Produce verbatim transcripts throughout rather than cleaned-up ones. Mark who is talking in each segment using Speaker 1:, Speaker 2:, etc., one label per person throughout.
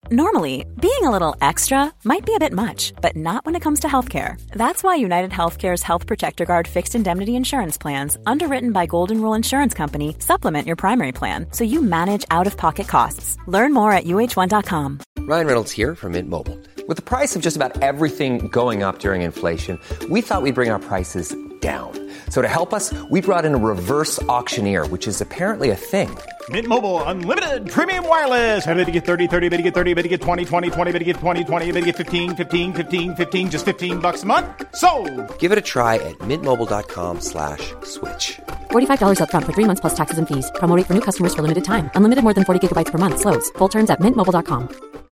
Speaker 1: Normally, being a little extra might be a bit much, but not when it comes to healthcare. That's why United Healthcare's Health Protector Guard fixed indemnity insurance plans, underwritten by Golden Rule Insurance Company, supplement your primary plan so you manage out-of-pocket costs. Learn more at U H one dot com.
Speaker 2: Ryan Reynolds here from Mint Mobile. With the price of just about everything going up during inflation, we thought we'd bring our prices down. So to help us, we brought in a reverse auctioneer, which is apparently a thing.
Speaker 3: Mint Mobile Unlimited Premium Wireless. How to get thirty, thirty, how to get thirty, how to get twenty, twenty, twenty, how to get twenty, twenty, how to get fifteen, fifteen, fifteen, fifteen, just fifteen bucks a month? Sold!
Speaker 2: Give it a try at mintmobile.com slash switch.
Speaker 4: forty-five dollars up front for three months plus taxes and fees. Promo rate for new customers for limited time. Unlimited more than forty gigabytes per month. Slows full terms at mint mobile dot com.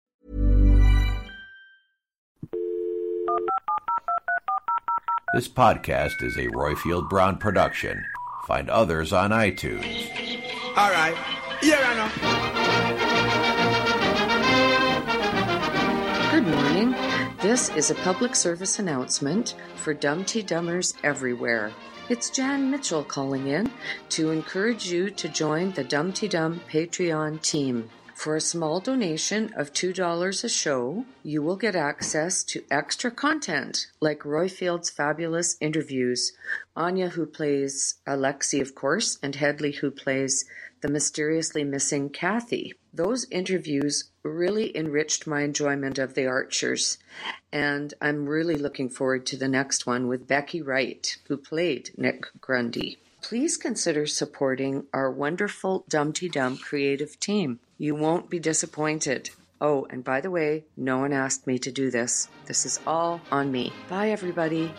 Speaker 5: This podcast is a Royfield Brown production. Find others on iTunes.
Speaker 6: All right. Here I know.
Speaker 7: Good morning. This is a public service announcement for Dumpty Dummers everywhere. It's Jan Mitchell calling in to encourage you to join the Dumpty Dum Patreon team. For a small donation of two dollars a show, you will get access to extra content like Royfield's fabulous interviews, Anya, who plays Alexi, of course, and Headley, who plays the mysteriously missing Kathy. Those interviews really enriched my enjoyment of The Archers, and I'm really looking forward to the next one with Becky Wright, who played Nick Grundy. Please consider supporting our wonderful Dumpty Dum creative team. You won't be disappointed. Oh, and by the way, no one asked me to do this. This is all on me. Bye, everybody.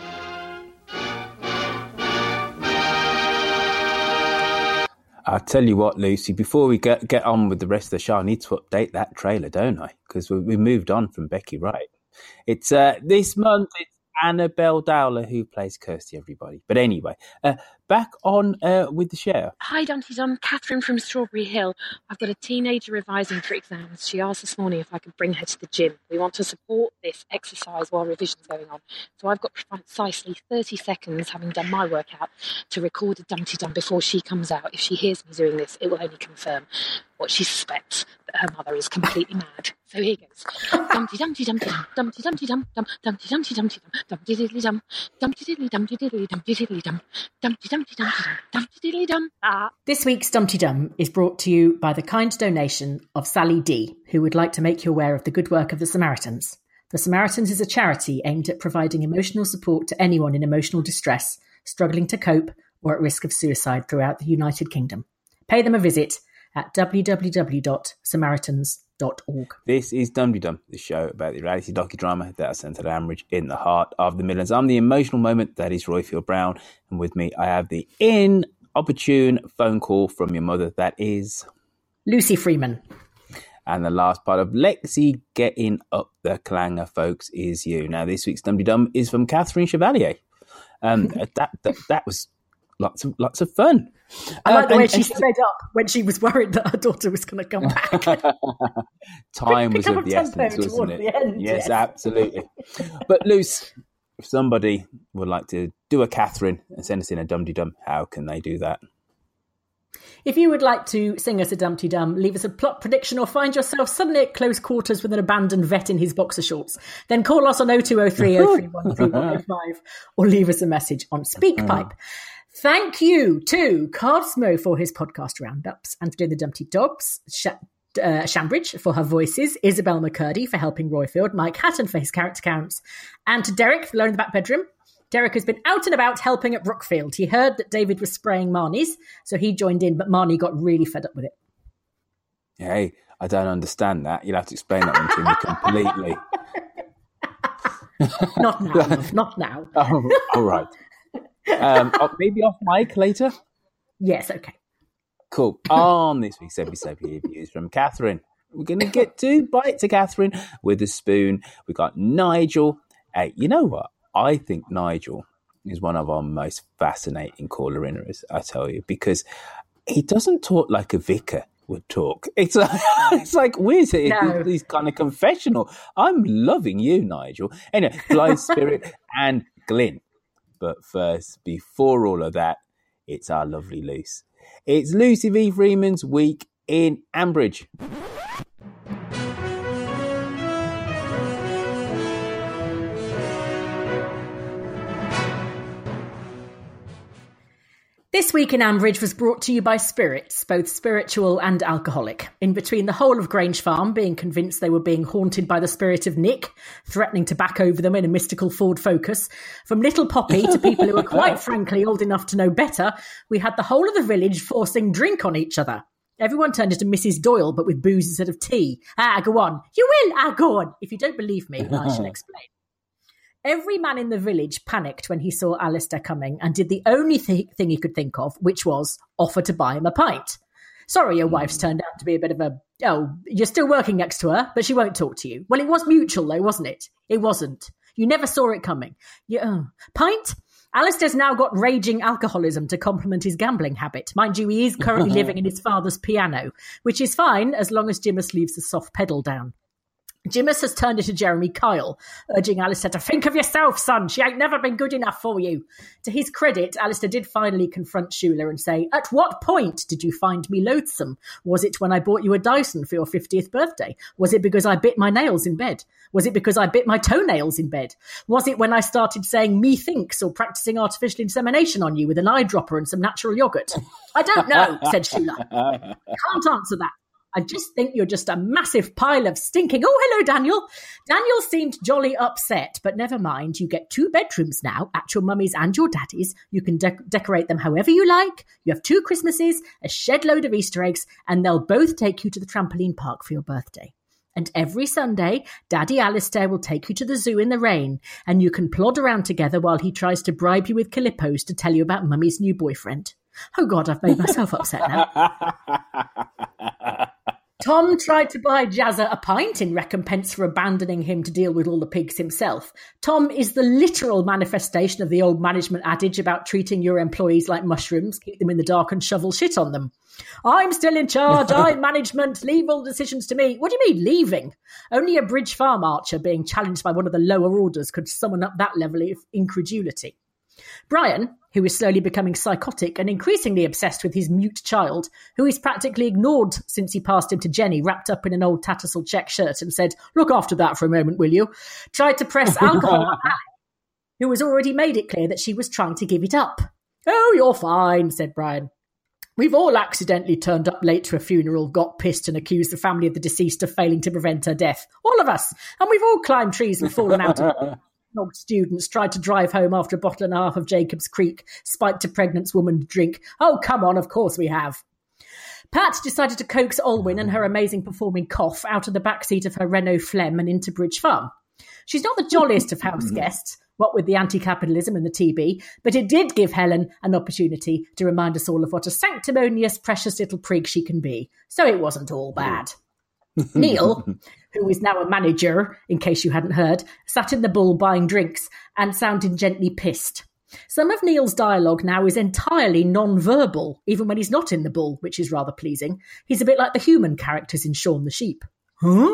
Speaker 8: I'll tell you what, Lucy, before we get, get on with the rest of the show, I need to update that trailer, don't I? Because we, we moved on from Becky Wright. It's uh, this month, it's Annabelle Dowler who plays Kirsty, everybody. But anyway, uh, back on uh, with the show.
Speaker 9: Hi, Dumpty Dum. Catherine from Strawberry Hill. I've got a teenager revising for exams. She asked this morning if I could bring her to the gym. We want to support this exercise while revision's going on. So I've got precisely thirty seconds, having done my workout, to record a Dumpty Dum before she comes out. If she hears me doing this, it will only confirm what she suspects, that her mother is completely mad. So here goes. Dumpty Dumpty Dumpty Dum, Dumpty Dumpty Dum, Dum, Dumpty Dumpty Dumpty Dum, Dumpty Diddly Dum, Dumpty Diddly Dumpty Diddly Dumpty Diddly Dum, Dumpty Dumpty Dumpty Dum, Dumpty Diddly Dum. Ah.
Speaker 10: This week's Dumpty Dum is brought to you by the kind donation of Sally D, who would like to make you aware of the good work of the Samaritans. The Samaritans is a charity aimed at providing emotional support to anyone in emotional distress, struggling to cope, or at risk of suicide throughout the United Kingdom. Pay them a visit at w w w dot samaritans dot org.
Speaker 8: This is Dumpty Dum, the show about the reality docudrama that is centred at Ambridge in the heart of the Midlands. I'm the emotional moment, that is Royfield Brown, and with me I have the inopportune phone call from your mother, that is
Speaker 10: Lucy Freeman.
Speaker 8: And the last part of Lexi getting up the clanger, folks, is you. Now, this week's Dumpty Dum is from Catherine Chevalier. Um, that, that that was lots of lots of fun.
Speaker 10: I like the
Speaker 8: uh,
Speaker 10: way
Speaker 8: and,
Speaker 10: she
Speaker 8: and,
Speaker 10: sped up when she was worried that her daughter was going to come back.
Speaker 8: Time was of the essence, wasn't it?
Speaker 10: End,
Speaker 8: yes,
Speaker 10: yes,
Speaker 8: absolutely. But Luce, if somebody would like to do a Catherine and send us in a Dumpty Dum, how can they do that?
Speaker 10: If you would like to sing us a Dumpty Dum, leave us a plot prediction, or find yourself suddenly at close quarters with an abandoned vet in his boxer shorts, then call us on oh two oh three oh three one three one oh five or leave us a message on SpeakPipe. Thank you to Cardsmo for his podcast roundups and for doing the Dumpty Dogs, Sh- uh, Shambridge for her voices, Isabel McCurdy for helping Royfield, Mike Hatton for his character counts, and to Derek for Alone in the Back Bedroom. Derek has been out and about helping at Brookfield. He heard that David was spraying Marnie's, so he joined in, but Marnie got really fed up with it.
Speaker 8: Hey, I don't understand that. You'll have to explain that one to me completely.
Speaker 10: Not now, love, not now.
Speaker 8: Oh, all right. Um, maybe off mic later?
Speaker 10: Yes, okay.
Speaker 8: Cool. On this week's episode, reviews from Catherine. We're going to get two bites of Catherine with a spoon. We've got Nigel. Hey, you know what? I think Nigel is one of our most fascinating caller-inners, I tell you, because he doesn't talk like a vicar would talk. It's like, it's like weird. No. He's kind of confessional. I'm loving you, Nigel. Anyway, Blythe Spirit and Glyn. But first, before all of that, it's our lovely Luce. It's Lucy V. Freeman's Week in Ambridge.
Speaker 10: This week in Ambridge was brought to you by spirits, both spiritual and alcoholic. In between the whole of Grange Farm being convinced they were being haunted by the spirit of Nick, threatening to back over them in a mystical Ford Focus, from Little Poppy to people who were quite frankly old enough to know better, we had the whole of the village forcing drink on each other. Everyone turned into Missus Doyle, but with booze instead of tea. Ah, go on. You will, ah, go on. If you don't believe me, I shall explain. Every man in the village panicked when he saw Alistair coming and did the only th- thing he could think of, which was offer to buy him a pint. Sorry, your wife's turned out to be a bit of a, oh, you're still working next to her, but she won't talk to you. Well, it was mutual though, wasn't it? It wasn't. You never saw it coming. You, uh, pint? Alistair's now got raging alcoholism to complement his gambling habit. Mind you, he is currently living in his father's piano, which is fine as long as Jimus leaves the soft pedal down. Jimus has turned into Jeremy Kyle, urging Alistair to think of yourself, son. She ain't never been good enough for you. To his credit, Alistair did finally confront Shula and say, at what point did you find me loathsome? Was it when I bought you a Dyson for your fiftieth birthday? Was it because I bit my nails in bed? Was it because I bit my toenails in bed? Was it when I started saying methinks or practicing artificial insemination on you with an eyedropper and some natural yogurt? I don't know, said Shula. Can't answer that. I just think you're just a massive pile of stinking... Oh, hello, Daniel. Daniel seemed jolly upset, but never mind. You get two bedrooms now, at your mummy's and your daddy's. You can de- decorate them however you like. You have two Christmases, a shed load of Easter eggs, and they'll both take you to the trampoline park for your birthday. And every Sunday, Daddy Alistair will take you to the zoo in the rain, and you can plod around together while he tries to bribe you with Calippos to tell you about Mummy's new boyfriend. Oh, God, I've made myself upset now. Tom tried to buy Jazza a pint in recompense for abandoning him to deal with all the pigs himself. Tom is the literal manifestation of the old management adage about treating your employees like mushrooms, keep them in the dark and shovel shit on them. I'm still in charge, I'm management, leave all decisions to me. What do you mean, leaving? Only a Bridge Farm archer being challenged by one of the lower orders could summon up that level of incredulity. Brian, who is slowly becoming psychotic and increasingly obsessed with his mute child, who he's practically ignored since he passed him to Jenny, wrapped up in an old Tattersall check shirt and said, look after that for a moment, will you? Tried to press alcohol on Alex, who has already made it clear that she was trying to give it up. Oh, you're fine, said Brian. We've all accidentally turned up late to a funeral, got pissed and accused the family of the deceased of failing to prevent her death. All of us. And we've all climbed trees and fallen out of Old students tried to drive home after a bottle and a half of Jacob's Creek, spiked a pregnant woman to drink. Oh, come on, of course we have. Pat decided to coax Olwyn and her amazing performing cough out of the backseat of her Renault Phlegm and into Bridge Farm. She's not the jolliest of house guests, what with the anti-capitalism and the T B, but it did give Helen an opportunity to remind us all of what a sanctimonious, precious little prig she can be. So it wasn't all bad. Neil, who is now a manager, in case you hadn't heard, sat in the bull buying drinks and sounded gently pissed. Some of Neil's dialogue now is entirely non-verbal, even when he's not in the bull, which is rather pleasing. He's a bit like the human characters in Shaun the Sheep. Huh?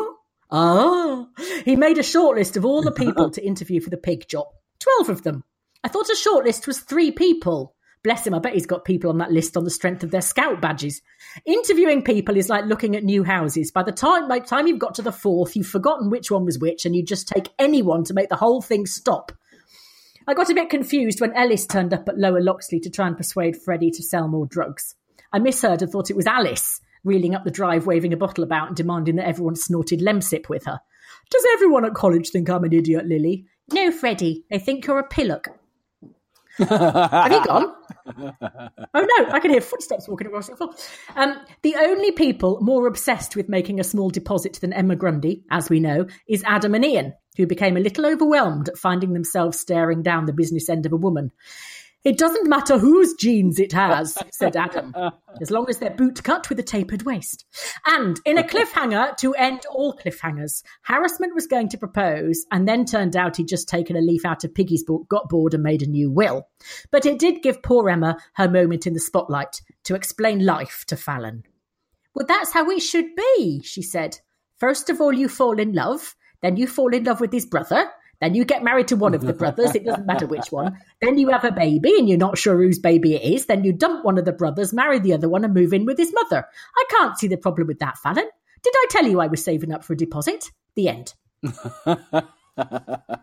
Speaker 10: Ah. He made a shortlist of all the people to interview for the pig job. Twelve of them. I thought a shortlist was three people. Bless him, I bet he's got people on that list on the strength of their scout badges. Interviewing people is like looking at new houses. By the time, by the time you've got to the fourth, you've forgotten which one was which, and you just take anyone to make the whole thing stop. I got a bit confused when Ellis turned up at Lower Loxley to try and persuade Freddie to sell more drugs. I misheard and thought it was Alice, reeling up the drive, waving a bottle about and demanding that everyone snorted Lemsip with her. Does everyone at college think I'm an idiot, Lily? No, Freddie. They think you're a pillock. Have you gone? Oh no, I can hear footsteps walking across the floor. Um, the only people more obsessed with making a small deposit than Emma Grundy, as we know, is Adam and Ian, who became a little overwhelmed at finding themselves staring down the business end of a woman. It doesn't matter whose genes it has, said Adam, as long as they're boot cut with a tapered waist. And in a cliffhanger to end all cliffhangers, Harassment was going to propose, and then turned out he'd just taken a leaf out of Piggy's book, got bored and made a new will. But it did give poor Emma her moment in the spotlight to explain life to Fallon. Well, that's how it should be, she said. First of all, you fall in love, then you fall in love with his brother, then you get married to one of the brothers, it doesn't matter which one. Then you have a baby and you're not sure whose baby it is. Then you dump one of the brothers, marry the other one and move in with his mother. I can't see the problem with that, Fallon. Did I tell you I was saving up for a deposit? The end.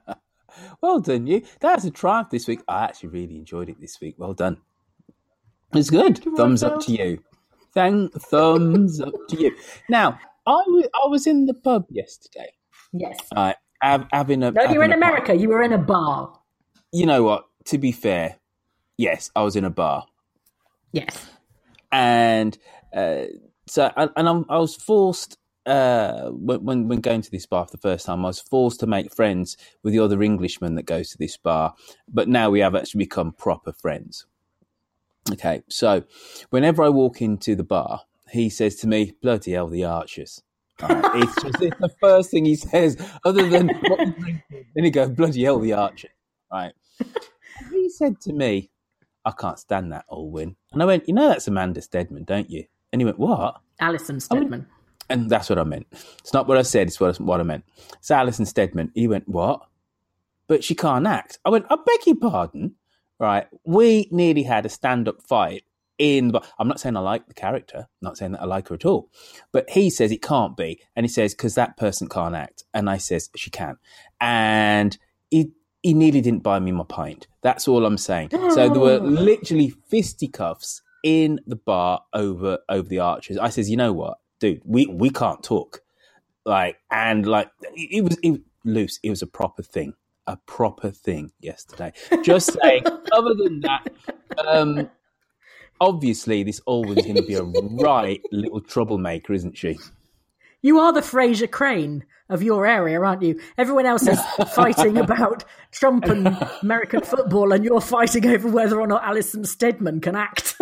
Speaker 8: Well done, you. That's a triumph this week. I actually really enjoyed it this week. Well done. It's good. Thumbs up to you. Thank thumbs up to you. Now, I, w- I was in the pub yesterday.
Speaker 10: Yes.
Speaker 8: Uh, have, having a.
Speaker 10: No, you were in
Speaker 8: having a
Speaker 10: America.
Speaker 8: pub.
Speaker 10: You were in a bar.
Speaker 8: You know what? To be fair, yes, I was in a bar.
Speaker 10: Yes.
Speaker 8: And uh, so, and, and I'm, I was forced. Uh, when when going to this bar for the first time, I was forced to make friends with the other Englishman that goes to this bar. But now we have actually become proper friends. Okay, so whenever I walk into the bar, he says to me, "Bloody hell, the Archers." Right? it's just it's the first thing he says, other than what you drinking. Then he goes, "Bloody hell, the Archers." Right? And he said to me, "I can't stand that, Alwyn." And I went, "You know that's Amanda Stedman, don't you?" And he went, "What?"
Speaker 10: Alison Stedman.
Speaker 8: And that's what I meant. It's not what I said, it's what I, what I meant. It's Alison Stedman. He went, "What?" But she can't act. I went, "I beg your pardon." Right. We nearly had a stand-up fight in the... I'm not saying I like the character. I'm not saying that I like her at all. But he says it can't be. And he says, because that person can't act. And I says, she can. And he, he nearly didn't buy me my pint. That's all I'm saying. So there were literally fisticuffs in the bar over over the Archers. I says, you know what? Dude, we, we can't talk. Like, and like, it was, it, loose. It was a proper thing. A proper thing yesterday. Just saying, other than that, um, obviously this Alwyn's going to be a right little troublemaker, isn't she?
Speaker 10: You are the Fraser Crane of your area, aren't you? Everyone else is fighting about Trump and American football, and you're fighting over whether or not Alison Stedman can act.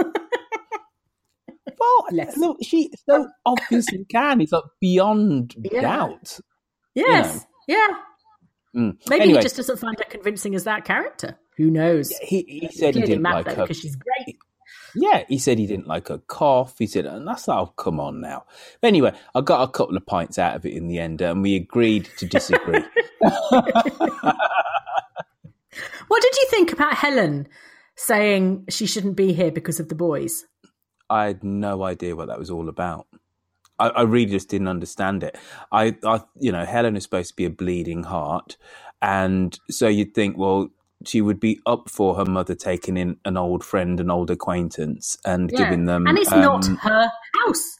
Speaker 8: Well, look, she so obviously can. It's like beyond yeah. doubt.
Speaker 10: Yes, you know? yeah.
Speaker 8: Mm.
Speaker 10: Maybe
Speaker 8: anyway,
Speaker 10: he just doesn't find her convincing as that character. Who knows?
Speaker 8: He, he said he, he didn't like her
Speaker 10: because she's great.
Speaker 8: Yeah, he said he didn't like her cough. He said, and that's like, oh, come on now. But anyway, I got a couple of pints out of it in the end, and we agreed to disagree.
Speaker 10: What did you think about Helen saying she shouldn't be here because of the boys?
Speaker 8: I had no idea what that was all about. I, I really just didn't understand it. I, I, you know, Helen is supposed to be a bleeding heart, and so you'd think, well, she would be up for her mother taking in an old friend, an old acquaintance, and yeah. giving them.
Speaker 10: And it's
Speaker 8: um,
Speaker 10: not her house.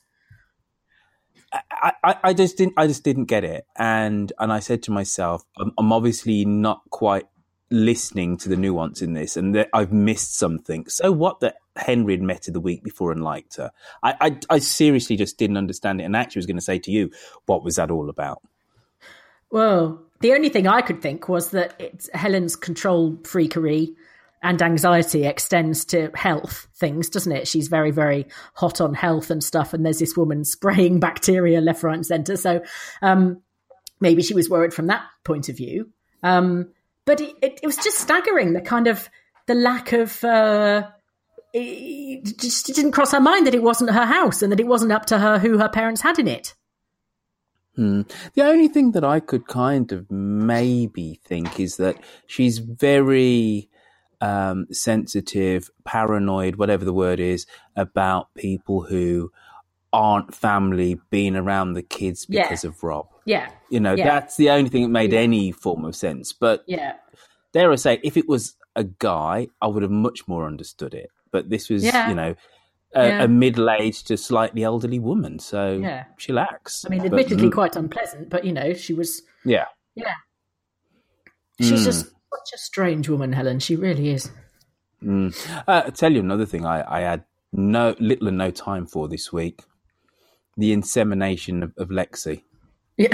Speaker 8: I, I, I just didn't. I just didn't get it, and and I said to myself, I'm, I'm obviously not quite listening to the nuance in this, and that I've missed something. So what? That Henry had met her the week before and liked her. I, I, I seriously just didn't understand it, and actually was going to say to you, what was that all about?
Speaker 10: Well, the only thing I could think was that it's Helen's control freakery and anxiety extends to health things, doesn't it? She's very, very hot on health and stuff, and there's this woman spraying bacteria left, right, and centre. So um, maybe she was worried from that point of view. Um, but it, it, it was just staggering, the kind of the lack of. Uh, it just it didn't cross her mind that it wasn't her house and that it wasn't up to her who her parents had in it.
Speaker 8: Hmm. The only thing that I could kind of maybe think is that she's very um, sensitive, paranoid, whatever the word is, about people who aren't family being around the kids because
Speaker 10: yeah.
Speaker 8: of Rob.
Speaker 10: Yeah.
Speaker 8: You know,
Speaker 10: yeah.
Speaker 8: that's the only thing that made
Speaker 10: yeah.
Speaker 8: any form of sense. But
Speaker 10: yeah.
Speaker 8: dare I say, if it was a guy, I would have much more understood it. But this was,
Speaker 10: yeah.
Speaker 8: you know, a,
Speaker 10: yeah.
Speaker 8: a middle-aged to slightly elderly woman. So
Speaker 10: yeah.
Speaker 8: chillax.
Speaker 10: I mean, admittedly but, quite unpleasant, but, you know, she was...
Speaker 8: Yeah.
Speaker 10: Yeah. She's
Speaker 8: mm.
Speaker 10: just such a strange woman, Helen. She really is.
Speaker 8: Mm. Uh, I'll tell you another thing I, I had no little and no time for this week. The insemination of, of Lexi.
Speaker 10: Yeah.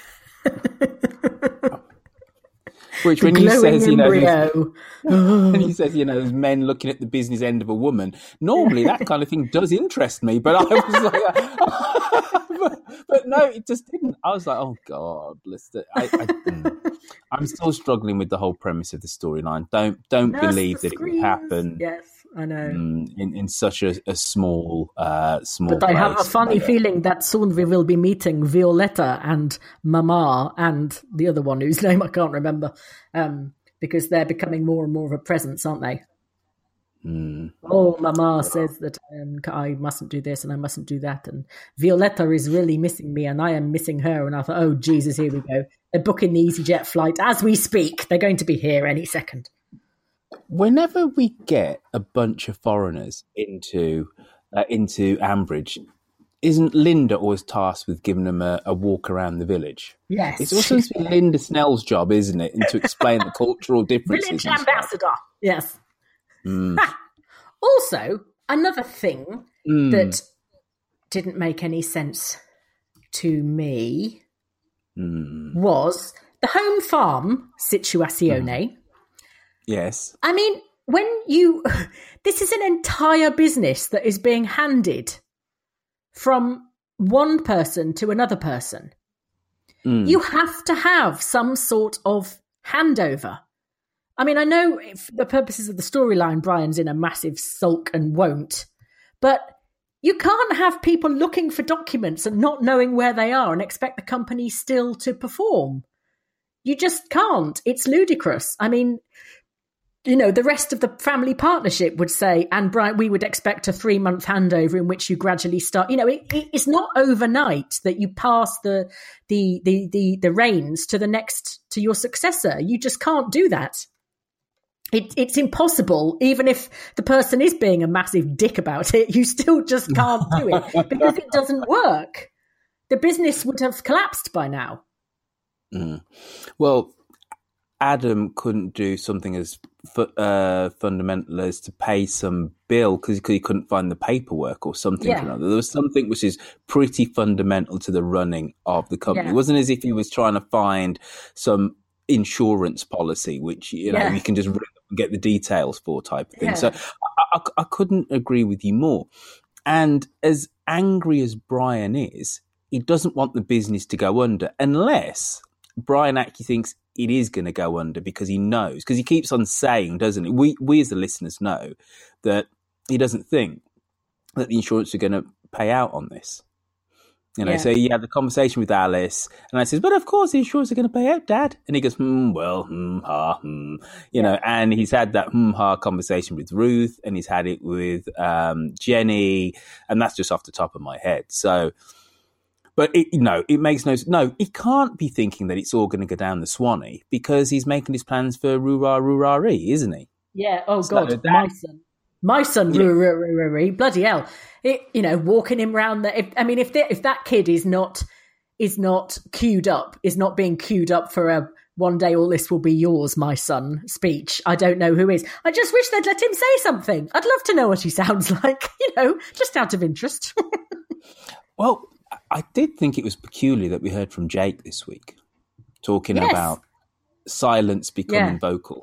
Speaker 8: Which, when he says, you know, when he says, you know, there's men looking at the business end of a woman, normally that kind of thing does interest me, but I was like, but, but no, it just didn't. I was like, oh God, listen, I, I, I'm still struggling with the whole premise of the storyline. Don't don't
Speaker 10: Nurse
Speaker 8: believe that screens. It would happen.
Speaker 10: Yes, I know.
Speaker 8: Um, in, in such a, a small, uh, small.
Speaker 10: But
Speaker 8: place.
Speaker 10: I have a funny feeling that soon we will be meeting Violetta and Mama and the other one whose name I can't remember, um, because they're becoming more and more of a presence, aren't they?
Speaker 8: Mm.
Speaker 10: Oh, Mama says that um, I mustn't do this and I mustn't do that, and Violetta is really missing me and I am missing her. And I thought, oh Jesus, here we go. They're booking the EasyJet flight as we speak. They're going to be here any second.
Speaker 8: whenever we get a bunch of foreigners into uh, into Ambridge, isn't Linda always tasked with giving them a, a walk around the village?
Speaker 10: Yes.
Speaker 8: It's also Linda Snell's job, isn't it? And to explain the cultural differences.
Speaker 10: Village ambassador. Yes.
Speaker 8: Mm.
Speaker 10: Also, another thing
Speaker 8: Mm.
Speaker 10: that didn't make any sense to me
Speaker 8: Mm.
Speaker 10: was the home farm situazione.
Speaker 8: Mm. Yes.
Speaker 10: I mean, when you... This is an entire business that is being handed from one person to another person.
Speaker 8: Mm.
Speaker 10: You have to have some sort of handover. I mean, I know for the purposes of the storyline, Brian's in a massive sulk and won't, but you can't have people looking for documents and not knowing where they are and expect the company still to perform. You just can't. It's ludicrous. I mean, you know, the rest of the family partnership would say, and Brian, we would expect a three-month handover in which you gradually start. You know, it, it, it's not overnight that you pass the, the the the the reins to the next to your successor. You just can't do that. It, it's impossible. Even if the person is being a massive dick about it, you still just can't do it because it doesn't work. The business would have collapsed by now.
Speaker 8: Mm. Well, Adam couldn't do something as fu- uh, fundamental as to pay some bill because he couldn't find the paperwork or something.
Speaker 10: Yeah.
Speaker 8: Or another. There was something which is pretty fundamental to the running of the company.
Speaker 10: Yeah.
Speaker 8: It wasn't as if he was trying to find some insurance policy, which, you know,
Speaker 10: Yeah.
Speaker 8: you can just ring up and get the details for type of thing.
Speaker 10: Yeah.
Speaker 8: So I, I, I couldn't agree with you more. And as angry as Brian is, he doesn't want the business to go under unless Brian actually thinks it is going to go under because he knows, because he keeps on saying, doesn't he? We, we as the listeners know that he doesn't think that the insurance are going to pay out on this. You know,
Speaker 10: Yeah.
Speaker 8: so he had the conversation with Alice, and I says, "But of course, the insurers are going to pay out, Dad." And he goes, "Hmm, well, hmm, ha, hmm," you know. And he's had that hmm, ha conversation with Ruth, and he's had it with um, Jenny, and that's just off the top of my head. So, but it, no, it makes no no. He can't be thinking that it's all going to go down the Swanee because he's making his plans for Rura Rurari, isn't he?
Speaker 10: Yeah. Oh
Speaker 8: So
Speaker 10: God,
Speaker 8: that-
Speaker 10: my son, my son,
Speaker 8: Yeah.
Speaker 10: roo, roo, roo, roo, roo, bloody hell! It, you know, walking him round there. If, I mean, if the- if that kid is not is not queued up, is not being queued up for a "one day all this will be yours, my son" speech, I don't know who is. I just wish they'd let him say something. I'd love to know what he sounds like. You know, just out of interest.
Speaker 8: Well, I did think it was peculiar that we heard from Jake this week talking
Speaker 10: Yes.
Speaker 8: about silence becoming
Speaker 10: Yeah.
Speaker 8: vocal.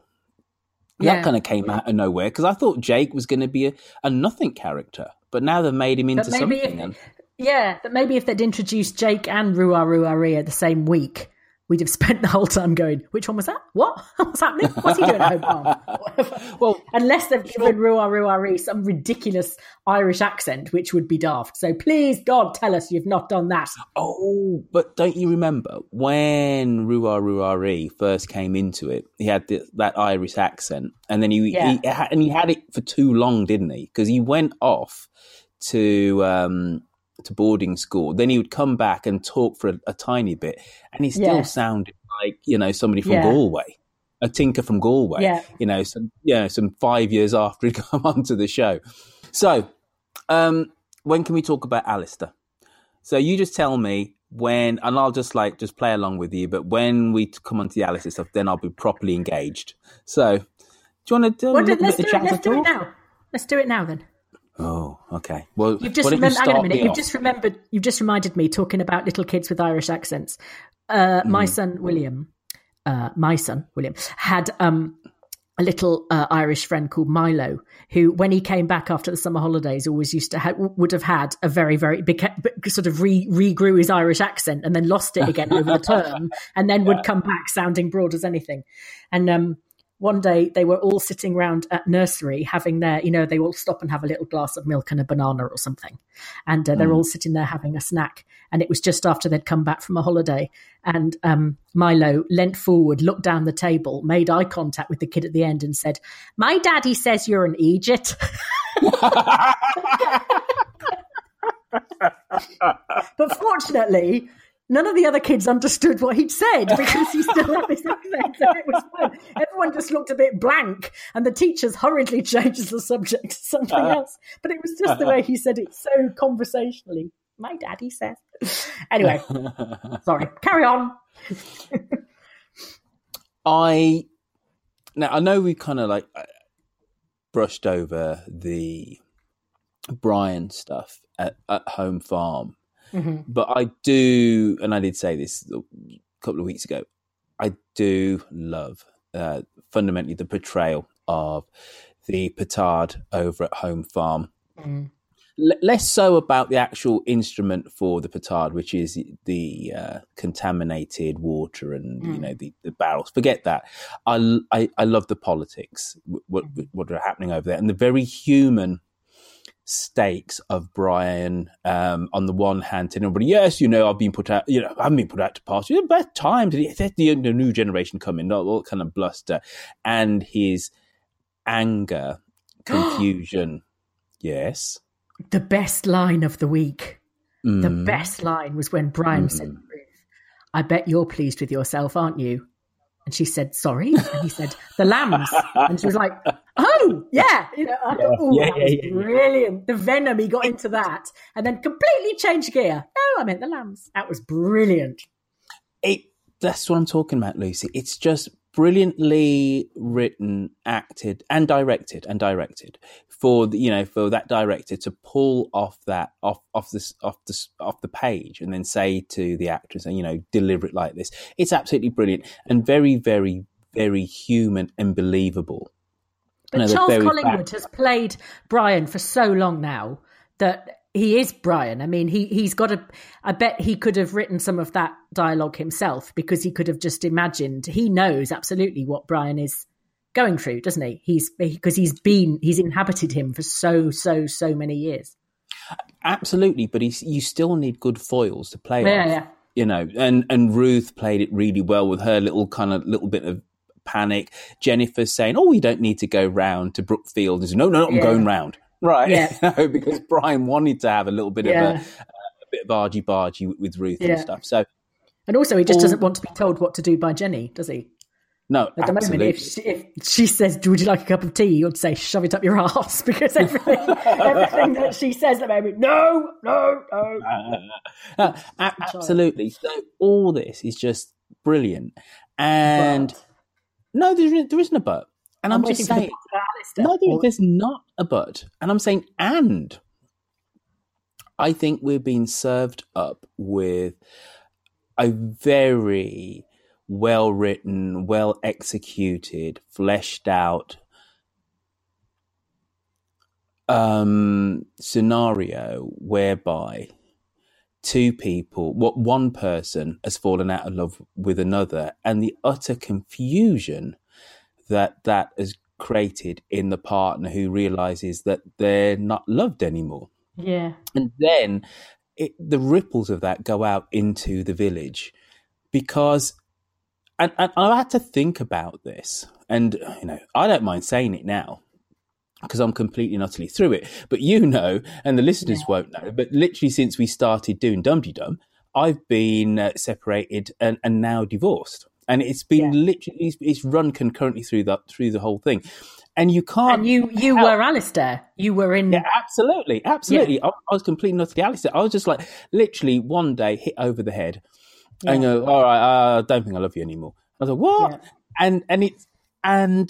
Speaker 10: Yeah.
Speaker 8: That kind of came out of nowhere because I thought Jake was going to be a, a nothing character, but now they've made him into
Speaker 10: But maybe
Speaker 8: something.
Speaker 10: if-
Speaker 8: and
Speaker 10: Yeah, but maybe if they'd introduced Jake and Rua Ruaria the same week, we'd have spent the whole time going, which one was that? What? What's happening? What's he doing at home? Whatever.
Speaker 8: Well,
Speaker 10: unless they've given Rua Ruari some ridiculous Irish accent, which would be daft. So please, God, tell us you've not done that.
Speaker 8: Oh, but don't you remember when Rua Ruari first came into it? He had the, that Irish accent, and then he,
Speaker 10: Yeah.
Speaker 8: he had, and he had it for too long, didn't he? Because he went off to um, to boarding school. Then he would come back and talk for a, a tiny bit, and he still
Speaker 10: Yeah.
Speaker 8: sounded like, you know, somebody from
Speaker 10: Yeah.
Speaker 8: Galway, a tinker from Galway.
Speaker 10: Yeah.
Speaker 8: You know, some you know, some five years after he'd come onto the show. So, um, when can we talk about Alistair? So you just tell me when, and I'll just like just play along with you. But when we come onto the Alistair stuff, then I'll be properly engaged. So, do you want to do a
Speaker 10: Well,
Speaker 8: little
Speaker 10: let's
Speaker 8: bit
Speaker 10: do
Speaker 8: of
Speaker 10: it.
Speaker 8: chat
Speaker 10: Let's
Speaker 8: at
Speaker 10: do it
Speaker 8: all?
Speaker 10: now. Let's do it now then.
Speaker 8: Oh, okay. Well,
Speaker 10: You've just
Speaker 8: why don't you
Speaker 10: remembered. Hang on a
Speaker 8: start
Speaker 10: minute.
Speaker 8: me
Speaker 10: You've
Speaker 8: off?
Speaker 10: just remembered. You've just reminded me talking about little kids with Irish accents. Uh,
Speaker 8: Mm.
Speaker 10: My son William, uh, my son William, had um, a little uh, Irish friend called Milo, who, when he came back after the summer holidays, always used to ha- would have had a very, very beca- sort of re- regrew his Irish accent and then lost it again over the term, and then would come back sounding broad as anything. And um, one day they were all sitting round at nursery having their, you know, they all stop and have a little glass of milk and a banana or something. And uh, they're
Speaker 8: Mm.
Speaker 10: all sitting there having a snack. And it was just after they'd come back from a holiday. And um, Milo leant forward, looked down the table, made eye contact with the kid at the end and said, "My daddy says you're an Egypt." But fortunately, none of the other kids understood what he'd said because he still had this accent. So it was fun. Everyone just looked a bit blank, and the teachers hurriedly changed the subject to something else. But it was just the way he said it so conversationally. My daddy says. Anyway, sorry. Carry on.
Speaker 8: I now I know we kind of like brushed over the Brian stuff at, at Home Farm, mm-hmm. but I do, and I did say this a couple of weeks ago, I do love uh, fundamentally the portrayal of the petard over at Home Farm. Mm. L- less so about the actual instrument for the petard, which is the uh, contaminated water and mm. you know the, the barrels. Forget that. I, I, I love the politics, what what are happening over there, and the very human stakes of Brian. Um, on the one hand, telling everybody, yes, you know, I've been put out, you know, I've been put out to pasture. The best times, the, the new generation coming, not all kind of bluster, and his anger, confusion. Yes.
Speaker 10: The best line of the week,
Speaker 8: mm.
Speaker 10: the best line was when Brian mm. said, Ruth, I bet you're pleased with yourself, aren't you? And she said, sorry. And he said, the lambs. And she was like, oh, yeah. You know, I thought, oh,
Speaker 8: yeah,
Speaker 10: that was
Speaker 8: yeah, yeah,
Speaker 10: brilliant. Yeah. The venom, he got into that and then completely changed gear. No, I meant the lambs. That was brilliant.
Speaker 8: It, that's what I'm talking about, Lucy. It's just brilliantly written, acted, and directed, and directed for the, you know, for that director to pull off that off off this off the off the page and then say to the actress, and you know, deliver it like this. It's absolutely brilliant and very, very, very human and believable.
Speaker 10: But you know, Charles Collingwood has played Brian for so long now that he is Brian. I mean, he, he's got a, I bet he could have written some of that dialogue himself because he could have just imagined, he knows absolutely what Brian is going through, doesn't he? He's, because he's been, he's inhabited him for so, so, so many years.
Speaker 8: Absolutely. But he's, you still need good foils to play
Speaker 10: yeah,
Speaker 8: off,
Speaker 10: yeah.
Speaker 8: you know, and, and Ruth played it really well with her little kind of little bit of panic. Jennifer saying, oh, you don't need to go round to Brookfield. And says, no, no, I'm yeah. going round. Right,
Speaker 10: yeah.
Speaker 8: because Brian wanted to have a little bit
Speaker 10: yeah.
Speaker 8: of a, a bit of argy-bargy with, with Ruth
Speaker 10: yeah.
Speaker 8: and stuff. So,
Speaker 10: and also, he just
Speaker 8: all...
Speaker 10: doesn't want to be told what to do by Jenny, does he?
Speaker 8: No,
Speaker 10: at the
Speaker 8: absolutely.
Speaker 10: moment, if she, if she says, "Would you like a cup of tea?" you'd say, "Shove it up your arse," because everything, everything that she says at the moment, no, no, no.
Speaker 8: Uh, uh, absolutely. So all this is just brilliant, and
Speaker 10: but,
Speaker 8: no, there, there isn't a but. And I'm, I'm just saying, no, there, there's not a but. And I'm saying, and I think we're being served up with a very well-written, well-executed, fleshed out um, scenario whereby two people, what one person has fallen out of love with another, and the utter confusion that that has created in the partner who realizes that they're not loved anymore.
Speaker 10: Yeah.
Speaker 8: And then it, the ripples of that go out into the village because, and, and I had to think about this, and, you know, I don't mind saying it now because I'm completely and utterly through it, but you know, and the listeners yeah. won't know, but literally since we started doing Dum Tee Dum, I've been uh, separated and, and now divorced. And it's been yeah. literally, it's, it's run concurrently through the, through the whole thing. And you can't.
Speaker 10: And you, you were Alistair. You were in.
Speaker 8: Yeah, absolutely. Absolutely.
Speaker 10: Yeah.
Speaker 8: I, I was completely not the Alistair. I was just like, literally one day hit over the head yeah. and go, all right, I don't think I love you anymore. I was like, what? Yeah. And, and it's, and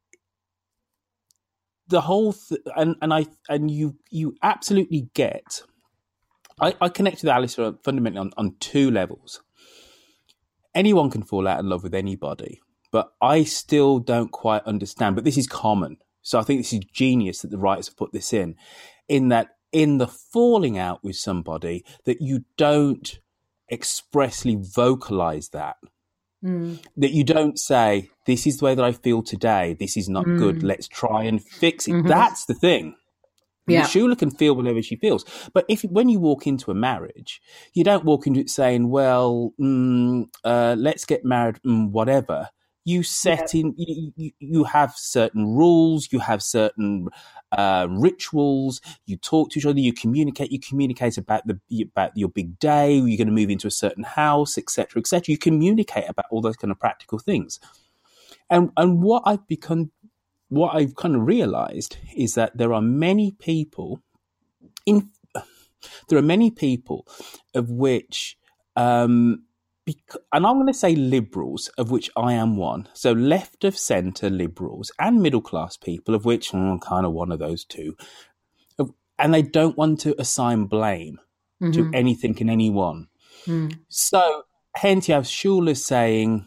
Speaker 8: the whole, th- and, and I, and you, you absolutely get, I, I connect with Alistair fundamentally on, on two levels. Anyone can fall out in love with anybody, but I still don't quite understand. But this is common. So I think this is genius that the writers have put this in, in that in the falling out with somebody, that you don't expressly vocalize that. Mm. That you don't say, this is the way that I feel today. This is not mm. good. Let's try and fix it. Mm-hmm. That's the thing. Yeah. Shula can feel whatever she feels. But if when you walk into a marriage, you don't walk into it saying, well, mm, uh, let's get married, mm, whatever. You set
Speaker 10: Yeah.
Speaker 8: in, you, you, you have certain rules, you have certain uh, rituals, you talk to each other, you communicate, you communicate about the about your big day, you're going to move into a certain house, et cetera, et cetera. You communicate about all those kind of practical things. And and what I've become, what I've kind of realized is that there are many people in, there are many people of which, um, bec- and I'm going to say liberals, of which I am one. So left of centre liberals and middle class people, of which I'm kind of one of those two. And they don't want to assign blame mm-hmm. to anything and anyone. Mm. So hence you have Schuler saying,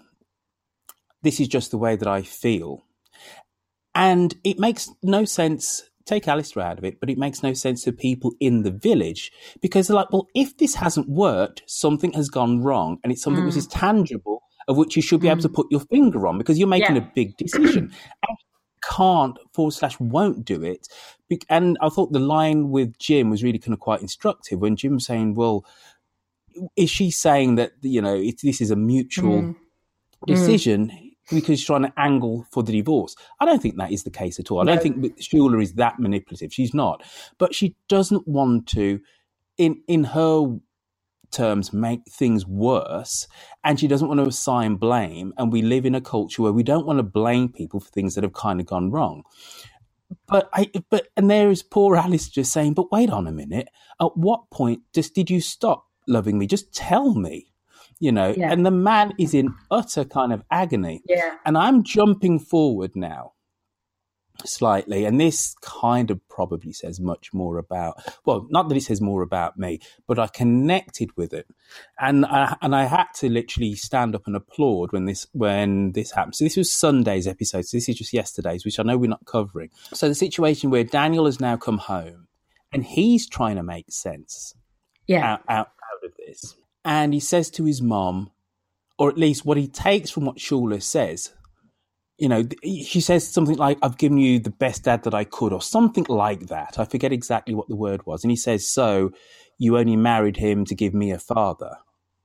Speaker 8: this is just the way that I feel. And it makes no sense, take Alistair out of it, but it makes no sense to people in the village because they're like, well, if this hasn't worked, something has gone wrong and it's something mm. which is tangible of which you should be mm. able to put your finger on because you're making yeah. a big decision. And can't forward slash won't do it. And I thought the line with Jim was really kind of quite instructive when Jim was saying, well, is she saying that, you know, it, this is a mutual mm. decision mm. because she's trying to angle for the divorce? I don't think that is the case at all. I no. don't think Schuler is that manipulative. She's not. But she doesn't want to, in, in her terms, make things worse, and she doesn't want to assign blame. And we live in a culture where we don't want to blame people for things that have kind of gone wrong. But I, but and there is poor Alice just saying, but wait on a minute. At what point just did you stop loving me? Just tell me, you know. Yeah. And the man is in utter kind of agony.
Speaker 10: Yeah.
Speaker 8: And I'm jumping forward now slightly, and this kind of probably says much more about, well, not that it says more about me, but I connected with it, and I, and I had to literally stand up and applaud when this when this happened. So this was Sunday's episode, so this is just yesterday's, which I know we're not covering. So the situation where Daniel has now come home and he's trying to make sense
Speaker 10: yeah.
Speaker 8: out, out, out of this, and he says to his mom, or at least what he takes from what Schuler says, you know, she says something like, I've given you the best dad that I could, or something like that. I forget exactly what the word was. And he says, so you only married him to give me a father.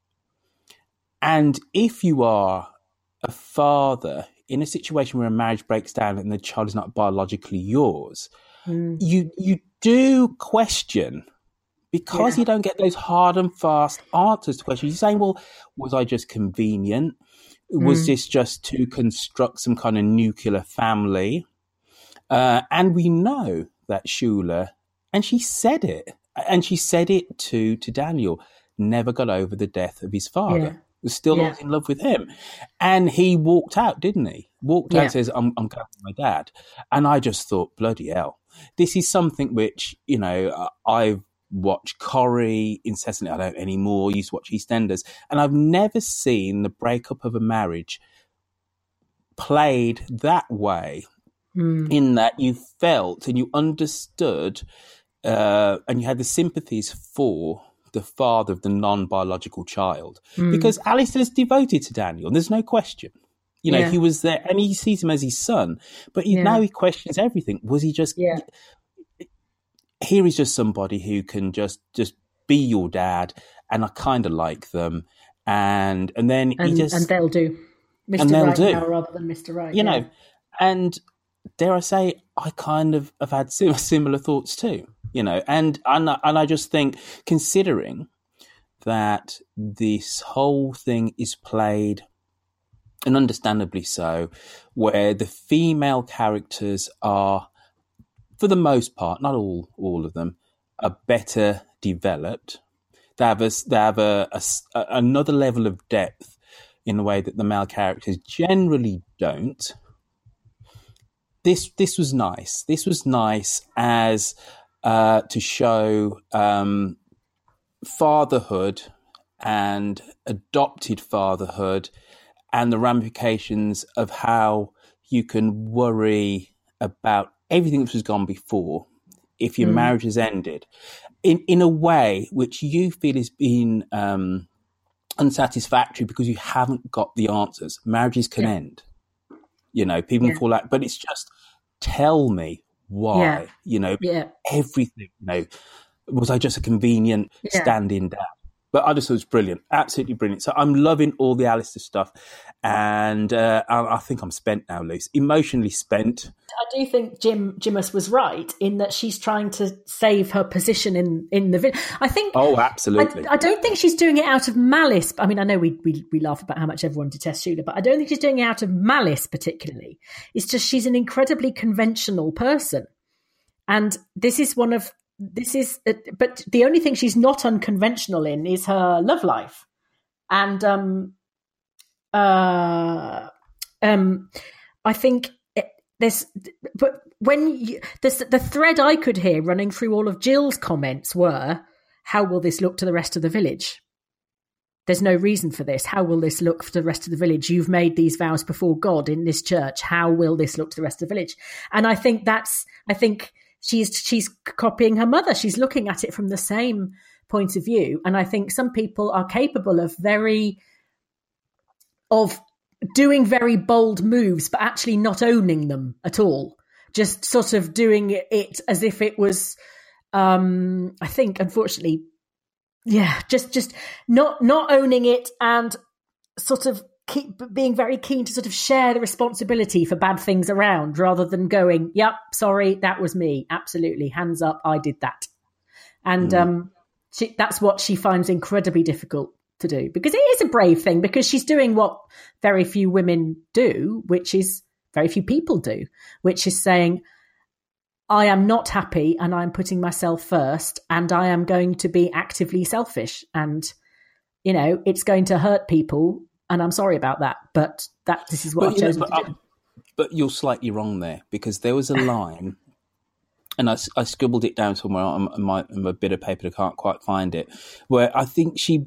Speaker 8: And if you are a father in a situation where a marriage breaks down and the child is not biologically yours, mm. you you do question, because yeah. you don't get those hard and fast answers to questions. You're saying, well, was I just convenient? Was mm. this just to construct some kind of nuclear family? Uh, and we know that Schuler, and she said it, and she said it to, to Daniel, never got over the death of his father. Yeah. Was still yeah. in love with him. And he walked out, didn't he? Walked out yeah. and says, I'm, I'm going with my dad. And I just thought, bloody hell. This is something which, you know, I've watch Corrie incessantly. I don't anymore. Used to watch EastEnders, and I've never seen the breakup of a marriage played that way. Mm. In that you felt and you understood, uh, and you had the sympathies for the father of the non-biological child, mm. because Alistair is devoted to Daniel. And there's no question. You know, yeah. he was there, and he sees him as his son. But he, yeah. now he questions everything. Was he just?
Speaker 10: Yeah.
Speaker 8: Here is just somebody who can just just be your dad, and I kind of like them, and and then
Speaker 10: and,
Speaker 8: he just
Speaker 10: and they'll do, Mister
Speaker 8: and they'll
Speaker 10: Right
Speaker 8: do.
Speaker 10: now rather than Mister Right,
Speaker 8: you
Speaker 10: yeah.
Speaker 8: know. And dare I say, I kind of have had similar thoughts too, you know. And and and I just think, considering that this whole thing is played, and understandably so, where the female characters are, for the most part, not all, all of them, are better developed. They have a, they have a, a, a, another level of depth in the way that the male characters generally don't. This this was nice. This was nice as uh, to show um, fatherhood and adopted fatherhood and the ramifications of how you can worry about everything that was gone before if your mm. marriage has ended in, in a way which you feel has been um, unsatisfactory because you haven't got the answers. Marriages can yeah. end. You know, people yeah. can fall out, but it's just, tell me why, yeah. you know,
Speaker 10: yeah.
Speaker 8: everything, you know, was I just a convenient
Speaker 10: yeah.
Speaker 8: stand-in dad? But I just thought it was brilliant, absolutely brilliant. So I'm loving all the Alistair stuff, and uh, I, I think I'm spent now, Luce, emotionally spent.
Speaker 10: I do think Jim Jimus was right in that she's trying to save her position in, in the village. I think.
Speaker 8: Oh, absolutely.
Speaker 10: I, I don't think she's doing it out of malice. I mean, I know we, we we laugh about how much everyone detests Shula, but I don't think she's doing it out of malice particularly. It's just she's an incredibly conventional person, and this is one of. This is, but the only thing she's not unconventional in is her love life, and um, uh, um, I think it, there's, but when you, this, the thread I could hear running through all of Jill's comments were, "How will this look to the rest of the village? There's no reason for this. How will this look for the rest of the village? You've made these vows before God in this church. How will this look to the rest of the village?" And I think that's, I think. She's she's copying her mother. She's looking at it from the same point of view. And I think some people are capable of very of doing very bold moves, but actually not owning them at all. Just sort of doing it as if it was um, I think, unfortunately, yeah, just just not not owning it and sort of keep being very keen to sort of share the responsibility for bad things around rather than going, yep, sorry, that was me. Absolutely. Hands up. I did that. And mm. um, she, that's what she finds incredibly difficult to do, because it is a brave thing, because she's doing what very few women do, which is very few people do, which is saying, I am not happy and I'm putting myself first and I am going to be actively selfish. And, you know, it's going to hurt people. And I'm sorry about that, but that this is what but, I've chosen know, but, to do.
Speaker 8: But you're slightly wrong there, because there was a line, and I, I scribbled it down somewhere on my, on my bit of paper. I can't quite find it, where I think she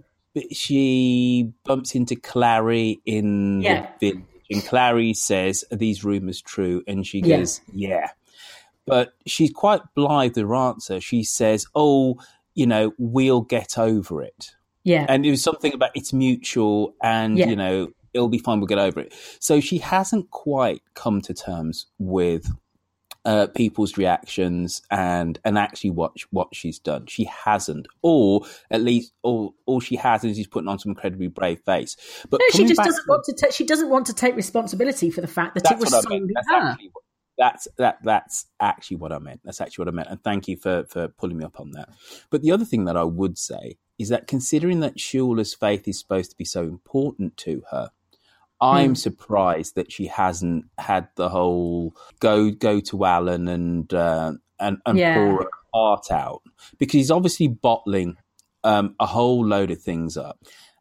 Speaker 8: she bumps into Clary in yeah. the village, and Clary says, "Are these rumours true?" And she goes, yeah. yeah. But she's quite blithe with her answer. She says, "Oh, you know, we'll get over it."
Speaker 10: Yeah.
Speaker 8: And it was something about it's mutual and, yeah. you know, it'll be fine, we'll get over it. So she hasn't quite come to terms with uh, people's reactions and and actually what, what she's done. She hasn't. Or at least all, all she has is she's putting on some incredibly brave face. But
Speaker 10: no, she just doesn't to, want to ta- she doesn't want to take responsibility for the fact that it was solely her.
Speaker 8: That's that. That's actually what I meant. That's actually what I meant. And thank you for, for pulling me up on that. But the other thing that I would say is that considering that Shula's faith is supposed to be so important to her, I'm mm. surprised that she hasn't had the whole go go to Alan and uh, and, and yeah. pour her heart out, because he's obviously bottling um, a whole load of things up,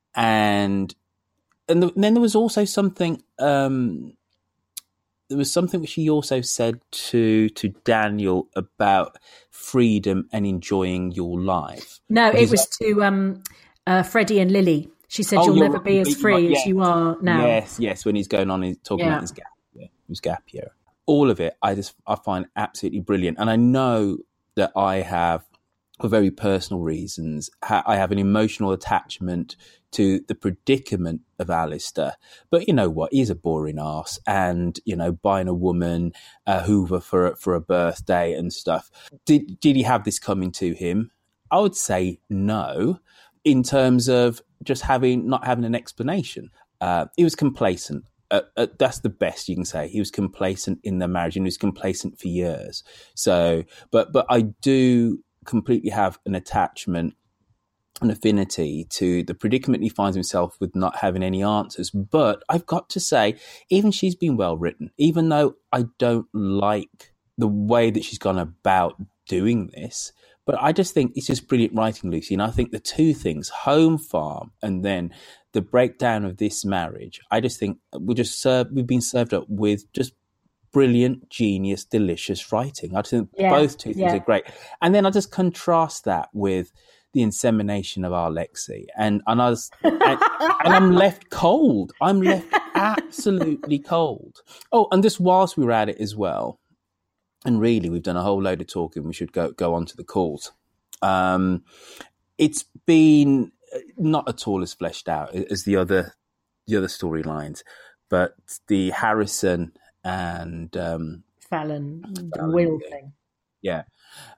Speaker 8: and and, the, and then there was also something. Um, There was something which she also said to to Daniel about freedom and enjoying your life.
Speaker 10: No, it was that... to um, uh, Freddie and Lily. She said, oh, you'll never be as free yes. as you are now.
Speaker 8: Yes, yes, when he's going on and talking yeah. about his gap year. His gap year. All of it, I just I find absolutely brilliant. And I know that I have, for very personal reasons, ha- I have an emotional attachment to the predicament of Alistair. But you know what? He's a boring arse, and, you know, buying a woman a Hoover for, for a birthday and stuff. Did, did he have this coming to him? I would say no, in terms of just having, not having an explanation. Uh, he was complacent. Uh, uh, that's the best you can say. He was complacent in their marriage, and he was complacent for years. So, but, but I do completely have an attachment, an affinity to the predicament he finds himself with, not having any answers. But I've got to say, even she's been well written, even though I don't like the way that she's gone about doing this. But I just think it's just brilliant writing, Lucy. And I think the two things, home farm and then the breakdown of this marriage, I just think we just served, we've been served up with just brilliant, genius, delicious writing. I think yeah, both two things yeah. are great. And then I just contrast that with the insemination of our Lexi, and and I was, and, and I'm left cold. I'm left absolutely cold. Oh, and just whilst we were at it as well, and really we've done a whole load of talking. We should go go on to the calls. Um, it's been not at all as fleshed out as the other the other storylines, but the Harrison and um,
Speaker 10: Fallon, Fallon Will thing.
Speaker 8: Yeah.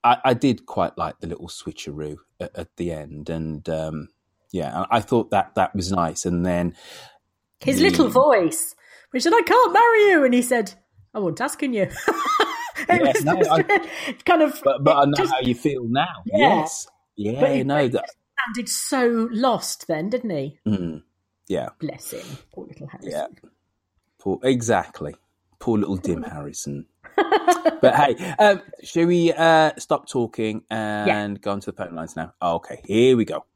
Speaker 8: I, I did quite like the little switcheroo at, at the end, and um, yeah, I thought that that was nice. And then
Speaker 10: his
Speaker 8: the...
Speaker 10: little voice, we said, "I can't marry you," and he said, "I wasn't asking you." It
Speaker 8: yeah,
Speaker 10: was
Speaker 8: no,
Speaker 10: just
Speaker 8: I,
Speaker 10: kind of,
Speaker 8: but, but I know
Speaker 10: just,
Speaker 8: how you feel now.
Speaker 10: Yeah.
Speaker 8: Yes, yeah,
Speaker 10: but he,
Speaker 8: no,
Speaker 10: he
Speaker 8: that
Speaker 10: sounded so lost then, didn't he?
Speaker 8: mm, yeah,
Speaker 10: bless him, poor little Harrison.
Speaker 8: Yeah, poor, exactly, poor little dim Harrison. But hey, um, shall we uh, stop talking and yeah. go on to the phone lines now? Oh, okay, here we go.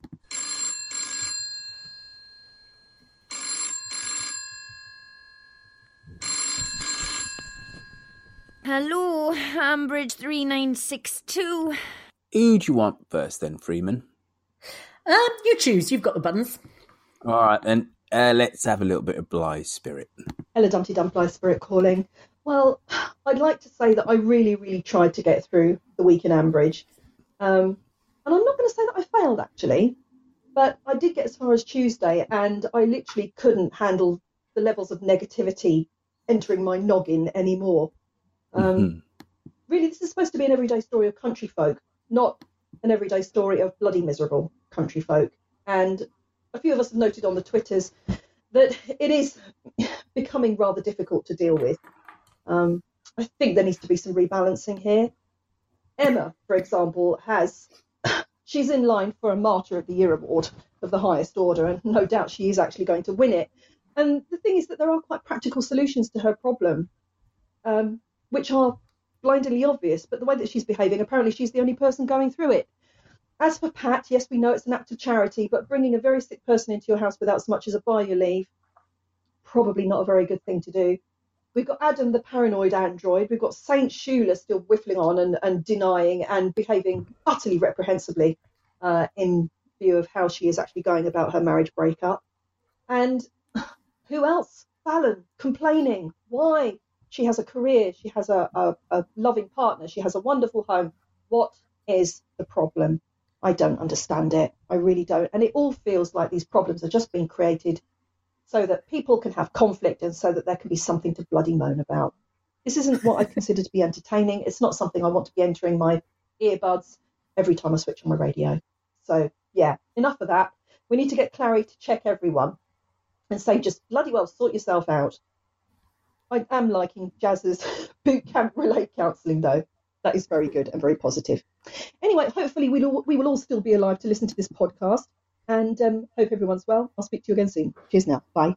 Speaker 11: Hello, Ambridge three nine six two.
Speaker 8: Who do you want first then, Freeman?
Speaker 10: Um, you choose. You've got the buttons.
Speaker 8: All right, then. Uh, let's have a little bit of Blythe Spirit.
Speaker 12: Hello, Dumpty Dum, Blythe Spirit calling. Well, I'd like to say that I really, really tried to get through the week in Ambridge. Um, and I'm not going to say that I failed, actually. But I did get as far as Tuesday, and I literally couldn't handle the levels of negativity entering my noggin anymore. Um, mm-hmm. Really, this is supposed to be an everyday story of country folk, not an everyday story of bloody miserable country folk. And a few of us have noted on the Twitters that it is becoming rather difficult to deal with. Um, I think there needs to be some rebalancing here. Emma, for example, has she's in line for a Martyr of the Year award of the highest order, and no doubt she is actually going to win it. And the thing is that there are quite practical solutions to her problem, um, which are blindingly obvious, but the way that she's behaving, apparently she's the only person going through it. As for Pat, yes, we know it's an act of charity, but bringing a very sick person into your house without so much as a buy your leave, probably not a very good thing to do. We've got Adam, the paranoid android. We've got Saint Shula still whiffling on and, and denying and behaving utterly reprehensibly uh, in view of how she is actually going about her marriage breakup. And who else? Fallon, complaining. Why? She has a career. She has a, a, a loving partner. She has a wonderful home. What is the problem? I don't understand it. I really don't. And it all feels like these problems are just being created so that people can have conflict and so that there can be something to bloody moan about. This isn't what I consider to be entertaining. It's not something I want to be entering my earbuds every time I switch on my radio. So, yeah, enough of that. We need to get Clary to check everyone and say, just bloody well sort yourself out. I am liking Jazz's boot camp relay counselling, though. That is very good and very positive. Anyway, hopefully we'll all, we will all still be alive to listen to this podcast, and um, hope everyone's well. I'll speak to you again soon. Cheers now. Bye.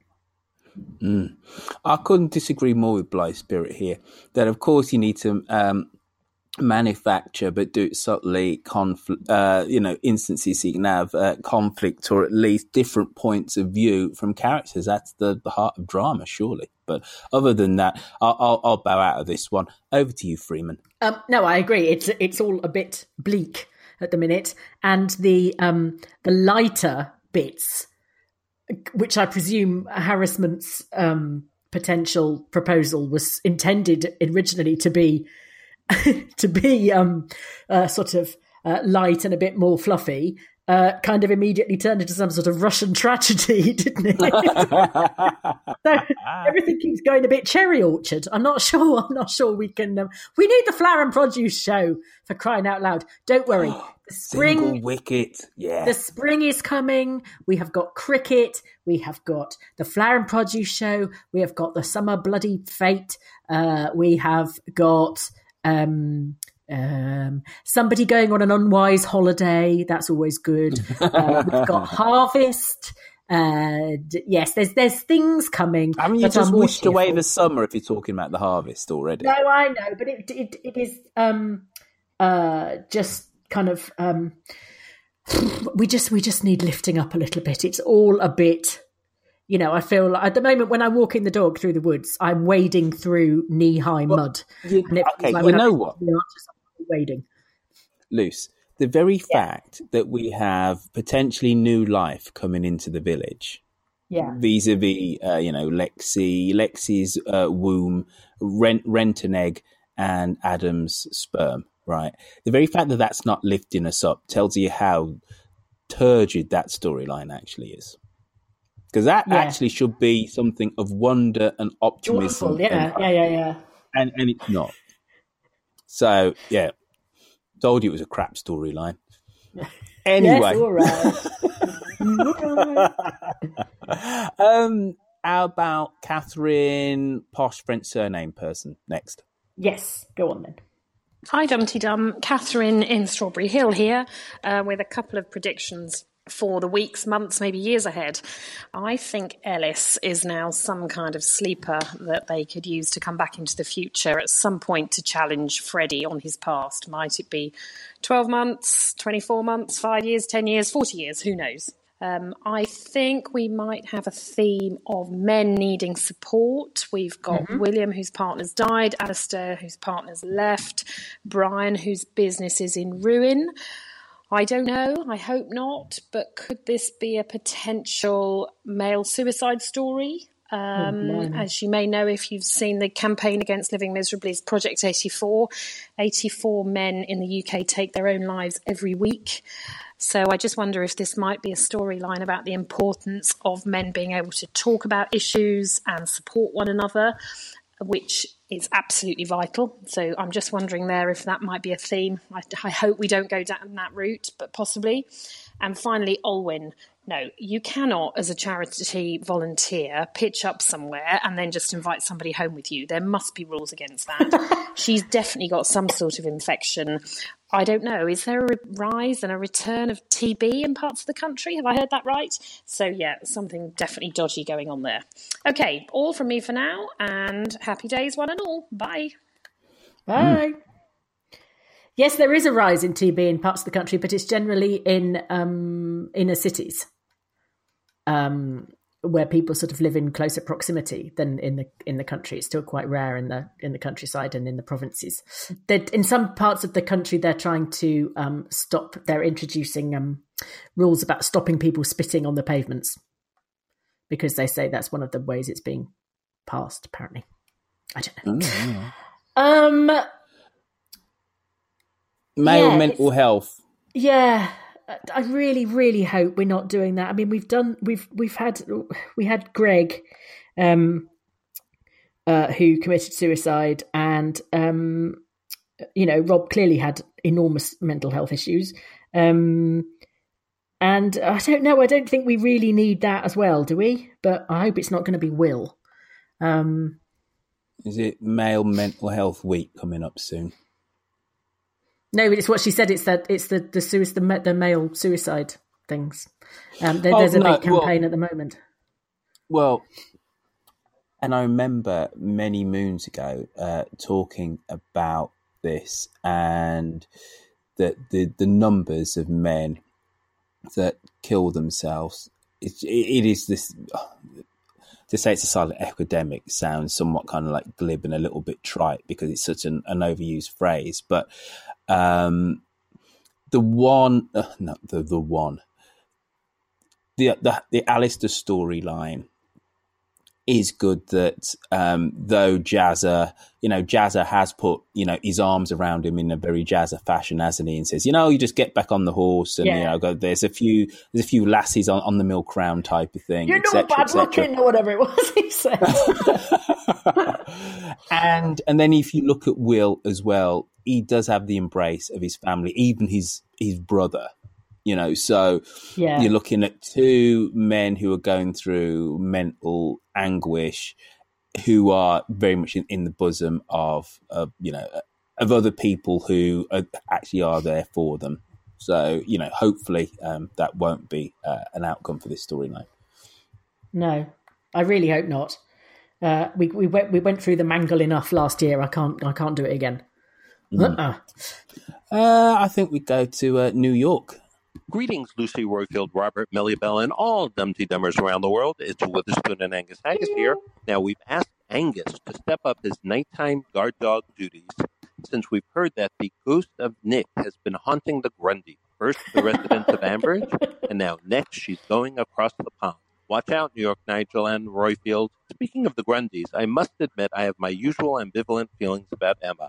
Speaker 8: Mm. I couldn't disagree more with Blythe Spirit here. That, of course, you need to um, manufacture, but do it subtly, conflict, uh, you know, instances you can have uh, conflict or at least different points of view from characters. That's the, the heart of drama, surely. But other than that, I'll, I'll, I'll bow out of this one. Over to you, Freeman.
Speaker 10: Um, no, I agree. It's it's all a bit bleak at the minute, and the um, the lighter bits, which I presume Harassment's um, potential proposal was intended originally to be to be um, uh, sort of uh, light and a bit more fluffy. Uh, kind of immediately turned into some sort of Russian tragedy, didn't it? So everything keeps going a bit cherry orchard. I'm not sure. I'm not sure we can. Um, we need the Flower and Produce show, for crying out loud. Don't worry. The spring,
Speaker 8: Single wicket. Yeah.
Speaker 10: The spring is coming. We have got cricket. We have got the Flower and Produce show. We have got the Summer Bloody Fate. Uh, we have got. Um, Um, somebody going on an unwise holiday. That's always good. Uh, we've got Harvest. Uh, d- yes, there's there's things coming.
Speaker 8: I mean, you just wished away the summer if you're talking about the harvest already.
Speaker 10: No, I know, but it it, it is um, uh, just kind of um, we just we just need lifting up a little bit. It's all a bit. You know, I feel like at the moment when I'm walking the dog through the woods, I'm wading through knee-high well, mud.
Speaker 8: You, okay, like you know what?
Speaker 10: Wading.
Speaker 8: Luce, the very yeah. fact that we have potentially new life coming into the village,
Speaker 10: yeah,
Speaker 8: vis-a-vis, uh, you know, Lexi, Lexi's uh, womb, rent, rent an egg, and Adam's sperm, right? The very fact that that's not lifting us up tells you how turgid that storyline actually is. Because that yeah. actually should be something of wonder and optimism.
Speaker 10: Yeah,
Speaker 8: and,
Speaker 10: yeah, yeah, yeah.
Speaker 8: And, and it's not. So, yeah. Told you it was a crap storyline. Anyway.
Speaker 10: Yes, all right.
Speaker 8: um, how about Catherine, posh French surname person, next?
Speaker 10: Yes, go on then.
Speaker 9: Hi, Dumpty Dum. Catherine in Strawberry Hill here uh, with a couple of predictions for the weeks, months, maybe years ahead. I think Ellis is now some kind of sleeper that they could use to come back into the future at some point to challenge Freddie on his past. Might it be twelve months, twenty-four months, five years, ten years, forty years? Who knows? Um, I think we might have a theme of men needing support. We've got mm-hmm. William, whose partner's died, Alistair, whose partner's left, Brian, whose business is in ruin. I don't know, I hope not, but could this be a potential male suicide story? Um, oh, as you may know, if you've seen the campaign against living miserably, is Project eighty-four. eighty-four men in the U K take their own lives every week. So I just wonder if this might be a storyline about the importance of men being able to talk about issues and support one another, which is absolutely vital. So I'm just wondering there if that might be a theme. I, I hope we don't go down that route, but possibly. And finally, Olwyn. No, you cannot, as a charity volunteer, pitch up somewhere and then just invite somebody home with you. There must be rules against that. She's definitely got some sort of infection. I don't know. Is there a rise and a return of T B in parts of the country? Have I heard that right? So, yeah, something definitely dodgy going on there. Okay, all from me for now, and happy days, one and all. Bye.
Speaker 10: Bye. Mm. Yes, there is a rise in T B in parts of the country, but it's generally in um, inner cities. Um, where people sort of live in closer proximity than in the in the country. It's still quite rare in the in the countryside and in the provinces. They're, in some parts of the country, they're trying to um, stop. They're introducing um, rules about stopping people spitting on the pavements because they say that's one of the ways it's being passed. Apparently, I don't know. Mm-hmm. Um,
Speaker 8: male
Speaker 10: yeah,
Speaker 8: mental health.
Speaker 10: Yeah. I really, really hope we're not doing that. I mean, we've done, we've, we've had, we had Greg, um, uh, who committed suicide, and um, you know, Rob clearly had enormous mental health issues, um, and I don't know. I don't think we really need that as well, do we? But I hope it's not going to be Will. Um,
Speaker 8: Is it Male Mental Health Week coming up soon?
Speaker 10: No, but it's what she said. It's that it's the the, sui- the, the male suicide things. Um, there,
Speaker 8: oh,
Speaker 10: there's a
Speaker 8: no,
Speaker 10: big campaign
Speaker 8: well,
Speaker 10: at the moment.
Speaker 8: Well, and I remember many moons ago uh, talking about this and that the the numbers of men that kill themselves. It, it is this. To say it's a silent epidemic sounds somewhat kind of like glib and a little bit trite because it's such an, an overused phrase. But um, the one, uh, not the the one, the the, the Alistair storyline is good. That um, though Jazza, you know, Jazza has put you know his arms around him in a very Jazza fashion, hasn't he? And says, you know, you just get back on the horse, and yeah. you know, go, there's a few there's a few lassies on, on the milk round type of thing.
Speaker 10: You're not bad looking, or whatever it was he said.
Speaker 8: and and then if you look at Will as well, he does have the embrace of his family, even his his brother. You know, so
Speaker 10: yeah.
Speaker 8: you're looking at two men who are going through mental anguish, who are very much in, in the bosom of, of, you know, of other people who are, actually are there for them. So, you know, hopefully um, that won't be uh, an outcome for this storyline.
Speaker 10: No, I really hope not. Uh, we we went we went through the mangle enough last year. I can't I can't do it again.
Speaker 8: Mm. Uh-uh. Uh, I think we go to uh, New York.
Speaker 13: Greetings, Lucy Royfield, Robert Millibell, and all Dumpty Dummers around the world. It's Witherspoon and Angus Haggis here. Now, we've asked Angus to step up his nighttime guard dog duties since we've heard that the ghost of Nick has been haunting the Grundy. First, the residents of Ambridge, and now next, she's going across the pond. Watch out, New York Nigel and Royfield. Speaking of the Grundys, I must admit I have my usual ambivalent feelings about Emma.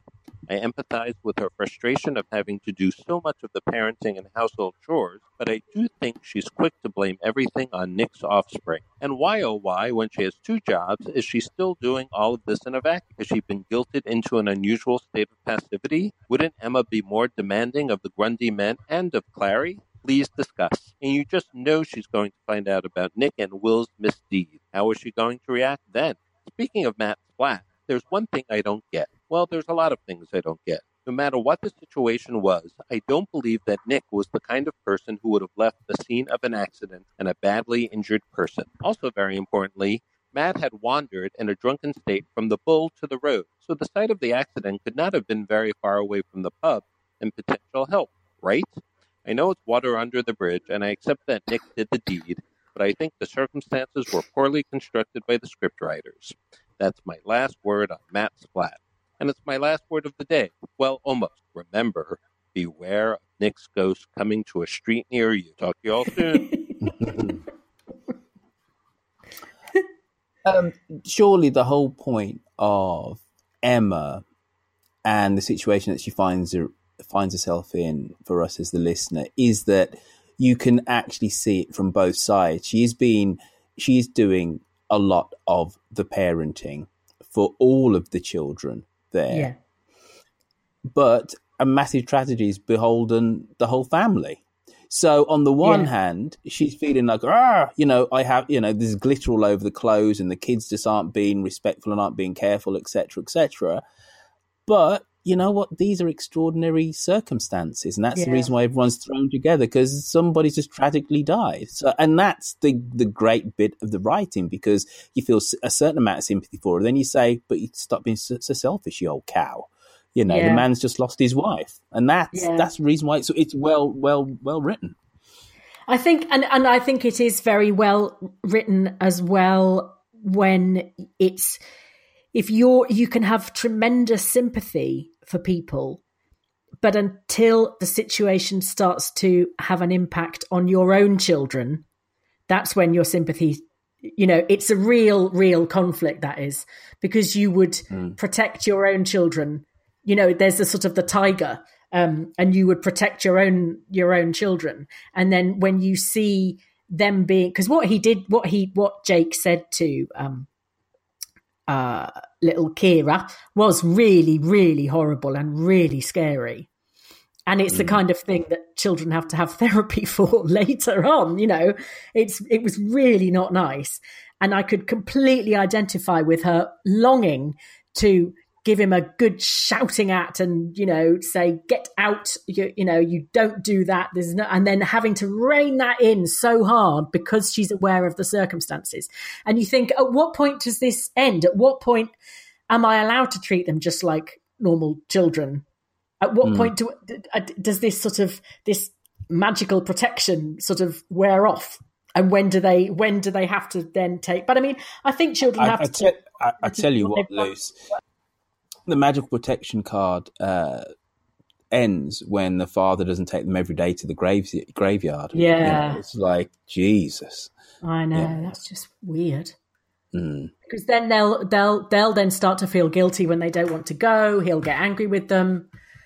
Speaker 13: I empathize with her frustration of having to do so much of the parenting and household chores, but I do think she's quick to blame everything on Nick's offspring. And why, oh why, when she has two jobs, is she still doing all of this in a vacuum? Has she been guilted into an unusual state of passivity? Wouldn't Emma be more demanding of the Grundy men and of Clary? Please discuss. And you just know she's going to find out about Nick and Will's misdeed. How is she going to react then? Speaking of Matt Splat, there's one thing I don't get. Well, there's a lot of things I don't get. No matter what the situation was, I don't believe that Nick was the kind of person who would have left the scene of an accident and a badly injured person. Also, very importantly, Matt had wandered in a drunken state from the Bull to the road, so the site of the accident could not have been very far away from the pub and potential help, right? I know it's water under the bridge, and I accept that Nick did the deed, but I think the circumstances were poorly constructed by the scriptwriters. That's my last word on Matt Splat. And it's my last word of the day. Well, almost. Remember, beware of Nick's ghost coming to a street near you. Talk to you all soon.
Speaker 8: um, surely the whole point of Emma and the situation that she finds her, finds herself in, for us as the listener, is that you can actually see it from both sides. She is being, she is doing a lot of the parenting for all of the children there.
Speaker 10: Yeah.
Speaker 8: But a massive tragedy is beholden the whole family. So on the one
Speaker 10: Yeah.
Speaker 8: hand, she's feeling like, ah, you know, I have, you know, there's glitter all over the clothes and the kids just aren't being respectful and aren't being careful, et cetera, et cetera. But you know what? These are extraordinary circumstances, and that's
Speaker 10: Yeah.
Speaker 8: the reason why everyone's thrown together, because somebody's just tragically died. So, and that's the the great bit of the writing, because you feel a certain amount of sympathy for her. Then you say, "But you stop being so, so selfish, you old cow." You know,
Speaker 10: Yeah.
Speaker 8: the man's just lost his wife, and that's
Speaker 10: Yeah.
Speaker 8: that's the reason why it's it's well well well written.
Speaker 10: I think, and, and I think it is very well written as well, when it's, if you're, you can have tremendous sympathy for people, but until the situation starts to have an impact on your own children, that's when your sympathy, you know, it's a real, real conflict, that is, because you would
Speaker 8: Mm.
Speaker 10: protect your own children. You know, there's a sort of the tiger, um, and you would protect your own, your own children. And then when you see them being, because what he did, what he, what Jake said to, um, uh, little Kira was really, really horrible and really scary. And it's the kind of thing that children have to have therapy for later on. You know, it's, it was really not nice. And I could completely identify with her longing to give him a good shouting at and, you know, say, get out, you, you know, you don't do that. There's no, and then having to rein that in so hard because she's aware of the circumstances. And you think, at what point does this end? At what point am I allowed to treat them just like normal children? At what
Speaker 8: Mm.
Speaker 10: point do, does this sort of, this magical protection sort of wear off? And when do they, when do they have to then take, but I mean, I think children
Speaker 8: I,
Speaker 10: have
Speaker 8: I,
Speaker 10: to.
Speaker 8: te- I, I tell you what, Luce, the magical protection card uh, ends when the father doesn't take them every day to the graves, graveyard. You
Speaker 10: Yeah.
Speaker 8: know, it's like, Jesus.
Speaker 10: I know,
Speaker 8: Yeah.
Speaker 10: that's just weird.
Speaker 8: Mm.
Speaker 10: Because then they'll they'll they'll then start to feel guilty when they don't want to go. He'll get angry with them.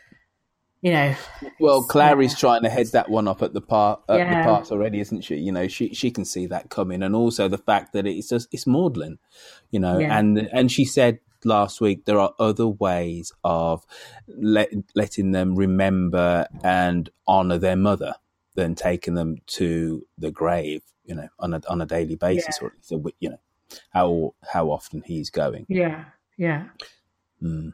Speaker 10: You know.
Speaker 8: Well, Clary's trying to head that one up at the part at
Speaker 10: Yeah.
Speaker 8: the parts already, isn't she? You know, she she can see that coming, and also the fact that it's just it's maudlin, you know.
Speaker 10: Yeah.
Speaker 8: And and she said last week there are other ways of let, letting them remember and honor their mother than taking them to the grave, you know, on a on a daily basis,
Speaker 10: Yeah.
Speaker 8: or so you know how how often he's going.
Speaker 10: Yeah, yeah.
Speaker 8: Mm.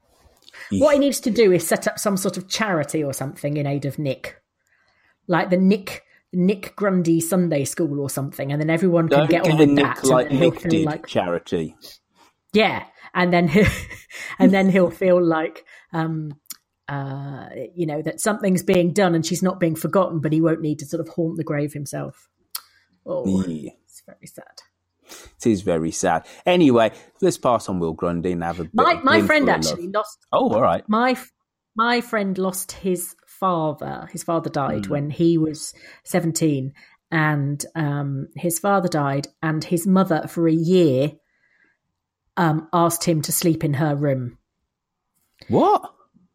Speaker 10: What he needs to do is set up some sort of charity or something in aid of Nick, like the Nick Nick Grundy Sunday School or something, and then everyone can
Speaker 8: Don't
Speaker 10: get
Speaker 8: get
Speaker 10: on
Speaker 8: a
Speaker 10: with
Speaker 8: Nick
Speaker 10: that.
Speaker 8: like
Speaker 10: and then he'll
Speaker 8: Nick
Speaker 10: feel
Speaker 8: did
Speaker 10: like,
Speaker 8: charity.
Speaker 10: yeah, and then he'll, and then he'll feel like, um, uh, you know, that something's being done and she's not being forgotten, but he won't need to sort of haunt the grave himself. Oh,
Speaker 8: Yeah.
Speaker 10: it's very sad.
Speaker 8: It is very sad. Anyway, let's pass on Will Grundy and have a bit
Speaker 10: My
Speaker 8: of
Speaker 10: my friend
Speaker 8: Glinful of
Speaker 10: actually
Speaker 8: love.
Speaker 10: lost.
Speaker 8: Oh, all right.
Speaker 10: My my friend lost his father. His father died
Speaker 8: Mm.
Speaker 10: when he was seventeen, and um, his father died, and his mother for a year um, asked him to sleep in her room.
Speaker 8: What?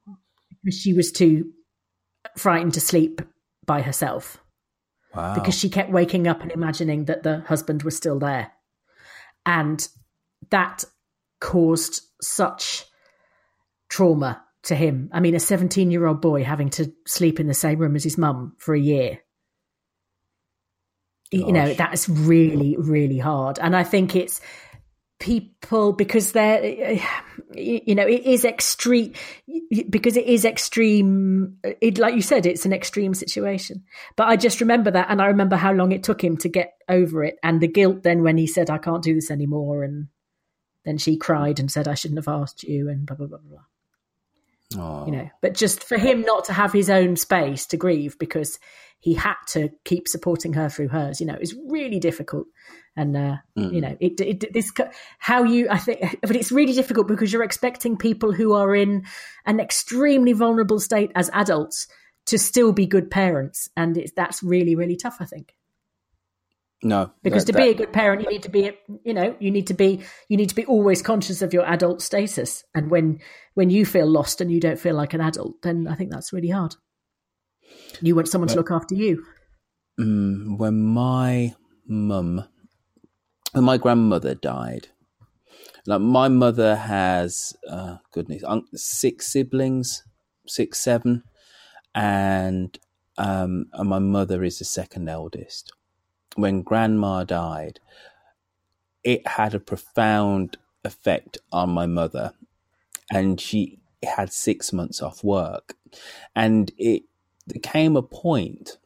Speaker 10: She was too frightened to sleep by herself.
Speaker 8: Wow.
Speaker 10: Because she kept waking up and imagining that the husband was still there. And that caused such trauma to him. I mean, a seventeen-year-old boy having to sleep in the same room as his mum for a year. Gosh. You know, that's really, really hard. And I think it's people, because they're, you know, it is extreme, because it is extreme. It, like you said, it's an extreme situation. But I just remember that. And I remember how long it took him to get over it. And the guilt then when he said, I can't do this anymore. And then she cried and said, I shouldn't have asked you, and blah, blah, blah, blah.
Speaker 8: Oh.
Speaker 10: You know, but just for him not to have his own space to grieve because he had to keep supporting her through hers, you know, is really difficult. And, uh, mm. you know, it, it, this, how you, I think, but it's really difficult because you're expecting people who are in an extremely vulnerable state as adults to still be good parents. And it's, that's really, really tough, I think.
Speaker 8: No,
Speaker 10: because
Speaker 8: that,
Speaker 10: to be
Speaker 8: that...
Speaker 10: a good parent, you need to be, you know, you need to be, you need to be always conscious of your adult status. And when, when you feel lost and you don't feel like an adult, then I think that's really hard. You want someone but, to look after you.
Speaker 8: Um, when my mum, when my grandmother died, like my mother has, uh, goodness, six siblings, six, seven, and um, and my mother is the second eldest. When grandma died, it had a profound effect on my mother, and she had six months off work. And it there came a point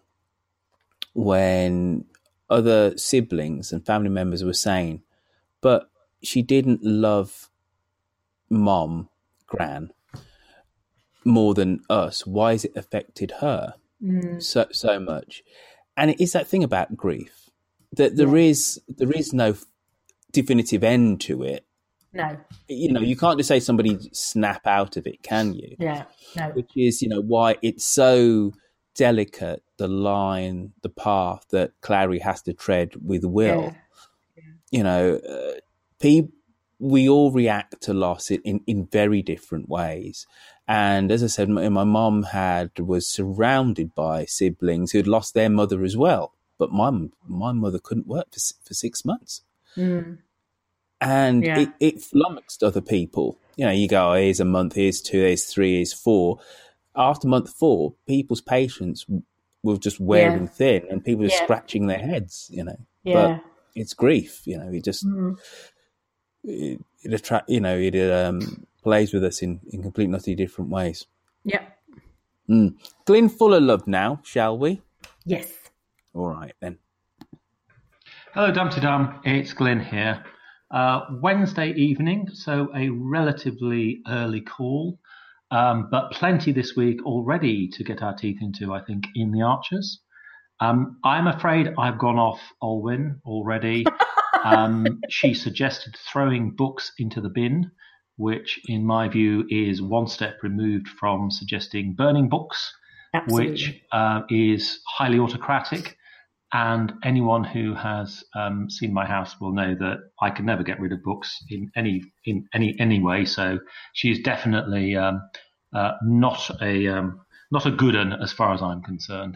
Speaker 8: when other siblings and family members were saying, but she didn't love mom, gran, more than us. Why has it affected her mm. so so much? And it is that thing about grief that there yeah. is there is no definitive end to it.
Speaker 10: No,
Speaker 8: you know, you can't just say somebody snap out of it, can you?
Speaker 10: Yeah, no.
Speaker 8: Which is, you know, why it's so delicate, the line, the path that Clary has to tread with Will.
Speaker 10: Yeah. Yeah.
Speaker 8: You know, uh, people, we all react to loss in, in very different ways. And as I said, my, my mom had was surrounded by siblings who had lost their mother as well. But my my mother couldn't work for for six months.
Speaker 10: Mm.
Speaker 8: And
Speaker 10: yeah.
Speaker 8: it, it flummoxed other people. You know, you go, oh, here's a month, here's two, here's three, here's four. After month four, people's patience were just wearing
Speaker 10: yeah.
Speaker 8: thin and people are
Speaker 10: yeah.
Speaker 8: scratching their heads, you know.
Speaker 10: Yeah.
Speaker 8: But it's grief, you know, it just,
Speaker 10: mm.
Speaker 8: it, it attract, you know, it um, plays with us in, in completely utterly different ways.
Speaker 10: Yeah.
Speaker 8: Mm. Glyn full of love now, shall we?
Speaker 10: Yes.
Speaker 8: All right, then.
Speaker 14: Hello, Dumpty Dum. It's Glyn here. Uh, Wednesday evening, so a relatively early call, um, but plenty this week already to get our teeth into, I think, in the Archers. Um, I'm afraid I've gone off Olwyn already. um, she suggested throwing books into the bin, which in my view is one step removed from suggesting burning books,
Speaker 10: Absolutely.
Speaker 14: which uh, is highly autocratic. And anyone who has um, seen my house will know that I can never get rid of books in any in any any way. So she's definitely um, uh, not a um, not a good one as far as I'm concerned.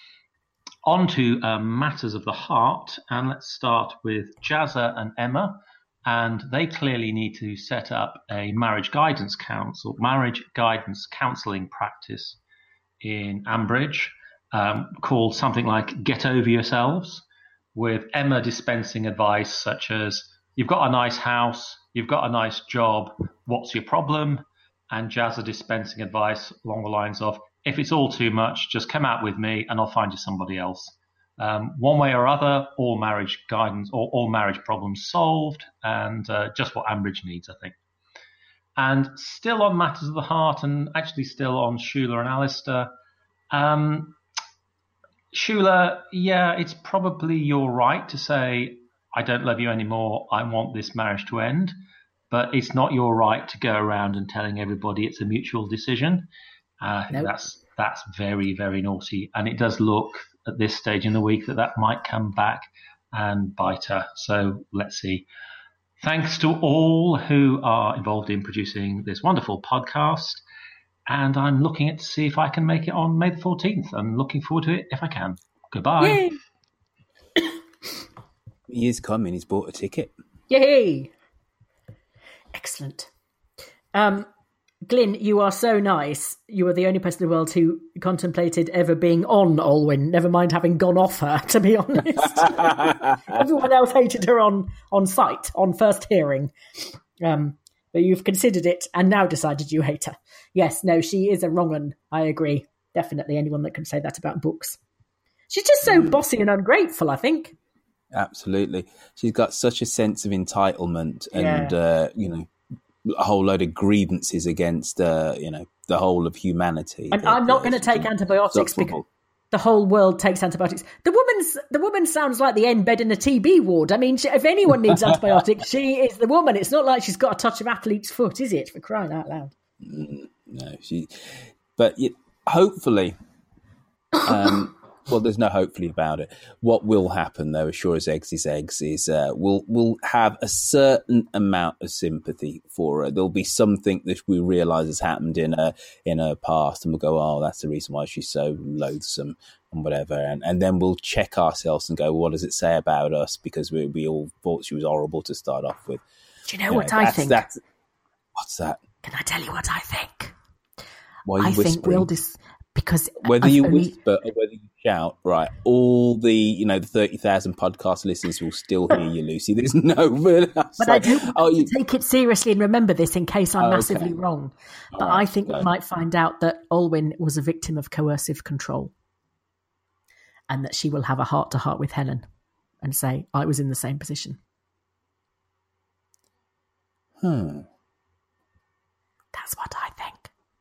Speaker 14: On to um, matters of the heart, and let's start with Jazza and Emma. And they clearly need to set up a marriage guidance council, marriage guidance counselling practice in Ambridge. Um, called something like Get Over Yourselves, with Emma dispensing advice such as, you've got a nice house, you've got a nice job, what's your problem? And Jazza dispensing advice along the lines of, if it's all too much, just come out with me and I'll find you somebody else. Um, one way or other, all marriage guidance or all marriage problems solved, and uh, just what Ambridge needs, I think. And still on matters of the heart, and actually still on Shula and Alistair, um, Shula, yeah, it's probably your right to say, I don't love you anymore, I want this marriage to end, but it's not your right to go around and telling everybody it's a mutual decision. Uh, nope. That's that's very, very naughty. And it does look at this stage in the week that that might come back and bite her. So let's see. Thanks to all who are involved in producing this wonderful podcast. and I'm looking at to see if I can make it on May the fourteenth. I'm looking forward to it if I can. Goodbye.
Speaker 10: Yay!
Speaker 8: He is coming. He's bought a ticket.
Speaker 10: Yay! Excellent. Um, Glyn, you are so nice. You are the only person in the world who contemplated ever being on Olwyn, never mind having gone off her, to be honest. Everyone else hated her on, on sight, on first hearing. Um, but you've considered it and now decided you hate her. Yes, no, she is a wrong one. I agree. Definitely anyone that can say that about books. She's just so mm. bossy and ungrateful, I think.
Speaker 8: Absolutely. She's got such a sense of entitlement and,
Speaker 10: Yeah.
Speaker 8: uh, you know, a whole load of grievances against, uh, you know, the whole of humanity.
Speaker 10: And
Speaker 8: that,
Speaker 10: I'm not
Speaker 8: uh,
Speaker 10: going to take antibiotics
Speaker 8: insufferable.
Speaker 10: because the whole world takes antibiotics. The woman's the woman sounds like the end bed in a T B ward. I mean, she, if anyone needs antibiotics, she is the woman. It's not like she's got a touch of athlete's foot, is it? For crying out loud.
Speaker 8: No, she. But it, hopefully, um, well, there's no hopefully about it. What will happen, though, as sure as eggs is eggs, is uh, we'll we'll have a certain amount of sympathy for her. There'll be something that we realise has happened in her in her past, and we'll go, "Oh, that's the reason why she's so loathsome." And whatever, and, and then we'll check ourselves and go, well, what does it say about us? Because we we all thought she was horrible to start off with.
Speaker 10: Do you know you what know, I
Speaker 8: that's,
Speaker 10: think?
Speaker 8: That's, what's that?
Speaker 10: Can I tell you what I think?
Speaker 8: Why are you
Speaker 10: I
Speaker 8: whispering?
Speaker 10: think we'll dis- because
Speaker 8: whether
Speaker 10: I've
Speaker 8: you
Speaker 10: only...
Speaker 8: whisper or whether you shout, right? All the you know the thirty thousand podcast listeners will still hear you, Lucy. There's no. But
Speaker 10: like,
Speaker 8: I
Speaker 10: do want oh, you take it seriously and remember this in case I'm
Speaker 8: oh,
Speaker 10: massively
Speaker 8: okay.
Speaker 10: wrong. But
Speaker 8: right,
Speaker 10: I think
Speaker 8: no.
Speaker 10: we might find out that Olwyn was a victim of coercive control. And that she will have a heart-to-heart with Helen and say, I was in the same position.
Speaker 8: Hmm.
Speaker 10: That's what I think.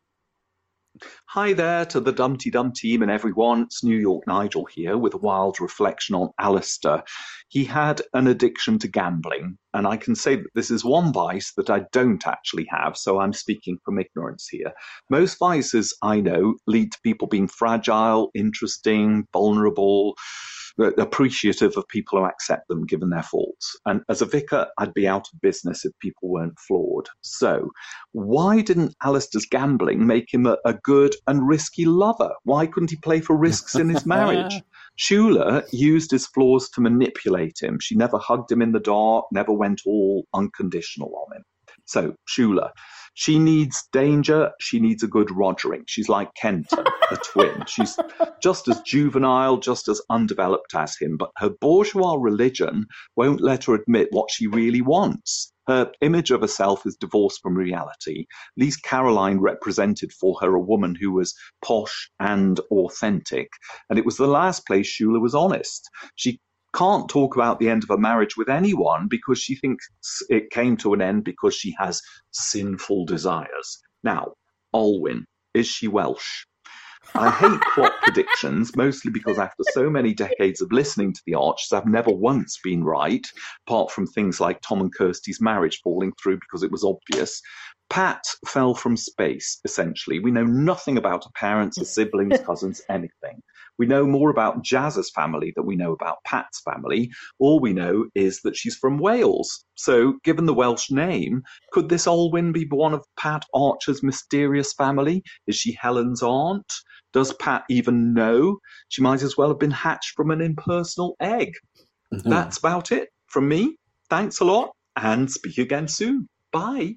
Speaker 15: Hi there to the Dumpty Dum team and everyone. It's New York Nigel here with a wild reflection on Alistair. He had an addiction to gambling, and I can say that this is one vice that I don't actually have, so I'm speaking from ignorance here. Most vices, I know, lead to people being fragile, interesting, vulnerable, appreciative of people who accept them given their faults. And as a vicar, I'd be out of business if people weren't flawed. So why didn't Alistair's gambling make him a, a good and risky lover? Why couldn't he play for risks in his marriage? Shula used his flaws to manipulate him. She never hugged him in the dark, never went all unconditional on him. So, Shula, she needs danger. She needs a good rogering. She's like Kenton, a twin. She's just as juvenile, just as undeveloped as him. But her bourgeois religion won't let her admit what she really wants. Her image of herself is divorced from reality. At least Caroline represented for her a woman who was posh and authentic. And it was the last place Shula was honest. She can't talk about the end of a marriage with anyone because she thinks it came to an end because she has sinful desires. Now, Olwyn, is she Welsh? I hate plot predictions, mostly because after so many decades of listening to the Archers, I've never once been right, apart from things like Tom and Kirsty's marriage falling through because it was obvious. Pat fell from space, essentially. We know nothing about her parents, her siblings, cousins, anything. We know more about Jazz's family than we know about Pat's family. All we know is that she's from Wales. So, given the Welsh name, could this Olwyn be one of Pat Archer's mysterious family? Is she Helen's aunt? Does Pat even know? She might as well have been hatched from an impersonal egg. Mm-hmm. That's about it from me. Thanks a lot, and speak again soon. Bye.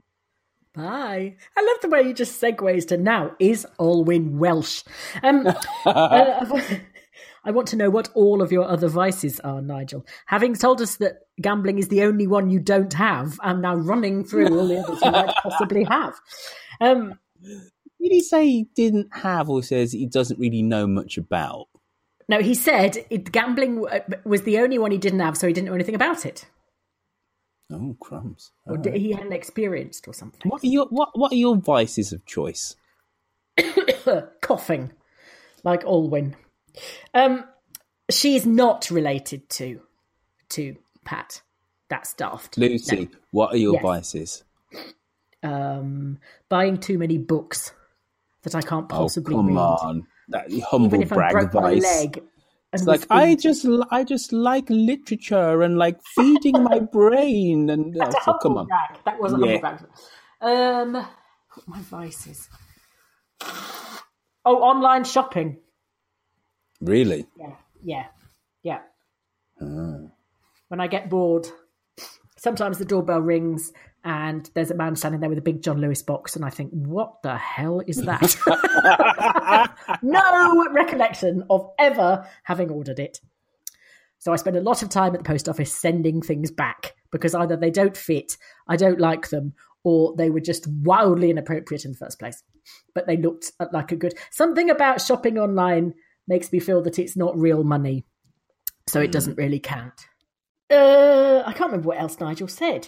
Speaker 10: Bye. I love the way you just segues to now. Is Olwyn Welsh? Um, uh, I want to know what all of your other vices are, Nigel. Having told us that gambling is the only one you don't have, I'm now running through all the others you might possibly have. Um,
Speaker 8: Did he say he didn't have, or says he doesn't really know much about?
Speaker 10: No, he said it, gambling was the only one he didn't have, so he didn't know anything about it.
Speaker 8: Oh, crumbs.
Speaker 10: Or right. He hadn't experienced or something.
Speaker 8: What are your, what, what are your vices of choice?
Speaker 10: Coughing, like Olwyn. Um, she's not related to to Pat. That's daft.
Speaker 8: Lucy, no. What are your yes. vices?
Speaker 10: Um, buying too many books that I can't possibly
Speaker 8: oh, come
Speaker 10: read.
Speaker 8: on. That humble
Speaker 10: Even if
Speaker 8: brag
Speaker 10: I broke
Speaker 8: vice.
Speaker 10: my leg.
Speaker 8: It's like I just, I just like literature and like feeding my brain. And
Speaker 10: That's
Speaker 8: oh,
Speaker 10: a
Speaker 8: come on,
Speaker 10: brag. That wasn't yeah. a humble brag. Um, my vices. Oh, online shopping.
Speaker 8: Really?
Speaker 10: Yeah, yeah, yeah.
Speaker 8: Oh.
Speaker 10: When I get bored, sometimes the doorbell rings and there's a man standing there with a big John Lewis box, and I think, what the hell is that? No recollection of ever having ordered it. So I spend a lot of time at the post office sending things back because either they don't fit, I don't like them, or they were just wildly inappropriate in the first place. But they looked like a good... Something about shopping online makes me feel that it's not real money, so it doesn't really count. Uh, I can't remember what else Nigel said.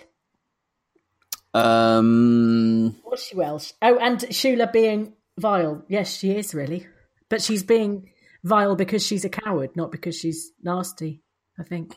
Speaker 8: Um,
Speaker 10: What's she Welsh? Oh, and Shula being vile. Yes, she is really. But she's being vile because she's a coward, not because she's nasty, I think.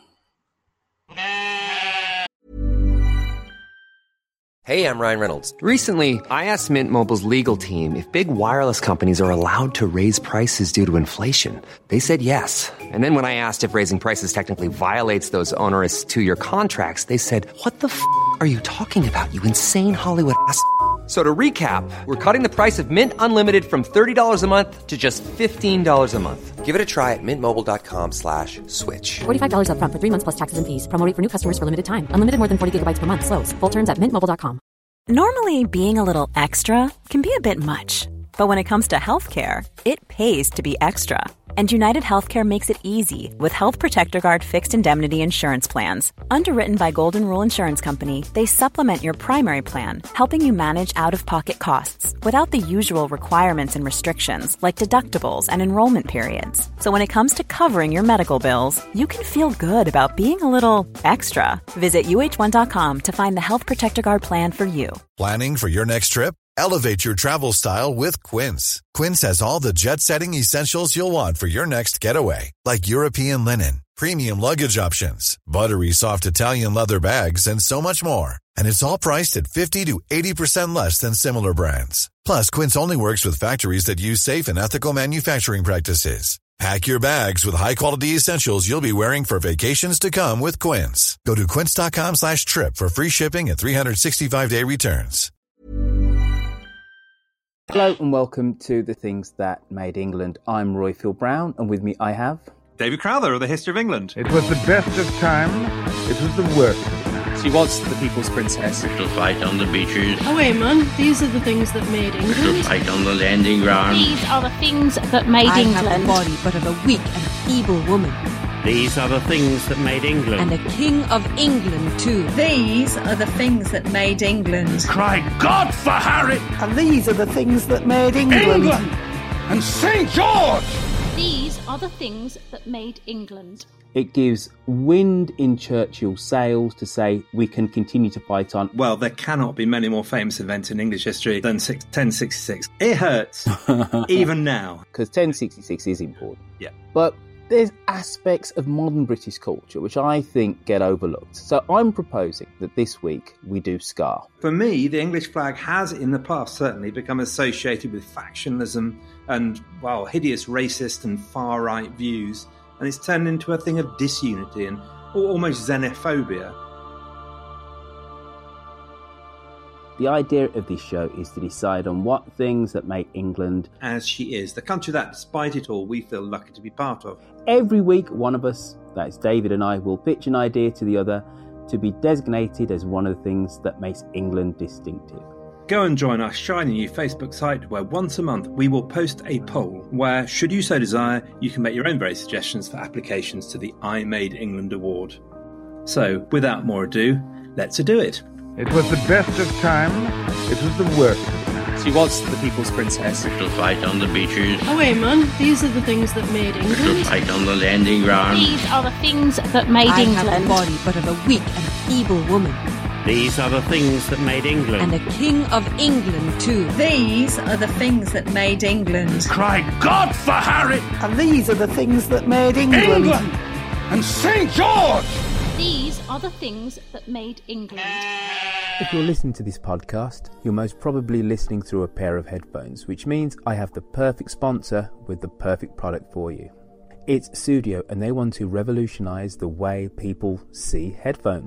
Speaker 2: Hey, I'm Ryan Reynolds. Recently, I asked Mint Mobile's legal team if big wireless companies are allowed to raise prices due to inflation. They said yes. And then when I asked if raising prices technically violates those onerous two-year contracts, they said, what the f*** are you talking about, you insane Hollywood ass f- So to recap, we're cutting the price of Mint Unlimited from thirty dollars a month to just fifteen dollars a month. Give it a try at mintmobile.com slash switch.
Speaker 4: forty-five dollars up front for three months plus taxes and fees. Promo rate for new customers for limited time. Unlimited more than forty gigabytes per month. Slows full terms at mint mobile dot com.
Speaker 1: Normally, being a little extra can be a bit much. But when it comes to healthcare, it pays to be extra. And United Healthcare makes it easy with Health Protector Guard fixed indemnity insurance plans. Underwritten by Golden Rule Insurance Company, they supplement your primary plan, helping you manage out-of-pocket costs without the usual requirements and restrictions like deductibles and enrollment periods. So when it comes to covering your medical bills, you can feel good about being a little extra. Visit U H one dot com to find the Health Protector Guard plan for you.
Speaker 16: Planning for your next trip? Elevate your travel style with Quince. Quince has all the jet-setting essentials you'll want for your next getaway, like European linen, premium luggage options, buttery soft Italian leather bags, and so much more. And it's all priced at fifty to eighty percent less than similar brands. Plus, Quince only works with factories that use safe and ethical manufacturing practices. Pack your bags with high-quality essentials you'll be wearing for vacations to come with Quince. Go to quince.com slash trip for free shipping and three sixty-five day returns.
Speaker 8: Hello and welcome to The Things That Made England. I'm Royfield Brown, and with me I have...
Speaker 17: David Crowther of the History of England.
Speaker 18: It was the best of times, it was the worst.
Speaker 19: She was the people's princess.
Speaker 20: To fight on the beaches.
Speaker 21: Oh wait, man, these are the things that made England.
Speaker 20: To fight on the landing ground.
Speaker 22: These are the things that made
Speaker 23: I
Speaker 22: England.
Speaker 23: I have a body, but of a weak and feeble woman.
Speaker 20: These are the things that made England.
Speaker 23: And a king of England, too.
Speaker 24: These are the things that made England.
Speaker 25: Cry God for Harry!
Speaker 26: And these are the things that made England.
Speaker 25: England! And Saint George!
Speaker 22: These are the things that made England.
Speaker 8: It gives wind in Churchill's sails to say we can continue to fight on.
Speaker 17: Well, there cannot be many more famous events in English history than ten sixty-six. It hurts, even now.
Speaker 8: Because ten sixty-six is important.
Speaker 17: Yeah.
Speaker 8: But there's aspects of modern British culture which I think get overlooked. So I'm proposing that this week we do Scar.
Speaker 17: For me, the English flag has, in the past certainly, become associated with factionalism and, well, hideous racist and far-right views. And it's turned into a thing of disunity and almost xenophobia.
Speaker 8: The idea of this show is to decide on what things that make England
Speaker 17: as she is, the country that, despite it all, we feel lucky to be part of.
Speaker 8: Every week, one of us, that's David and I, will pitch an idea to the other to be designated as one of the things that makes England distinctive.
Speaker 17: Go and join our shiny new Facebook site where once a month we will post a poll where, should you so desire, you can make your own various suggestions for applications to the I Made England Award. So, without more ado, let's do it.
Speaker 18: It was the best of times, it was the worst of times.
Speaker 19: She was the people's princess.
Speaker 20: To fight on the beaches.
Speaker 21: Oh wait, man, these are the things that made England.
Speaker 20: To fight on the landing ground.
Speaker 22: These are the things that made
Speaker 23: I
Speaker 22: England.
Speaker 23: I have a body, but of a weak and feeble woman.
Speaker 20: These are the things that made England.
Speaker 23: And a king of England, too.
Speaker 24: These are the things that made England.
Speaker 25: Cry God for Harry!
Speaker 26: And these are the things that made England.
Speaker 25: England! And Saint George!
Speaker 22: These are the things that made England.
Speaker 8: If you're listening to this podcast, you're most probably listening through a pair of headphones, which means I have the perfect sponsor with the perfect product for you. It's Sudio, and they want to revolutionise the way people see headphones.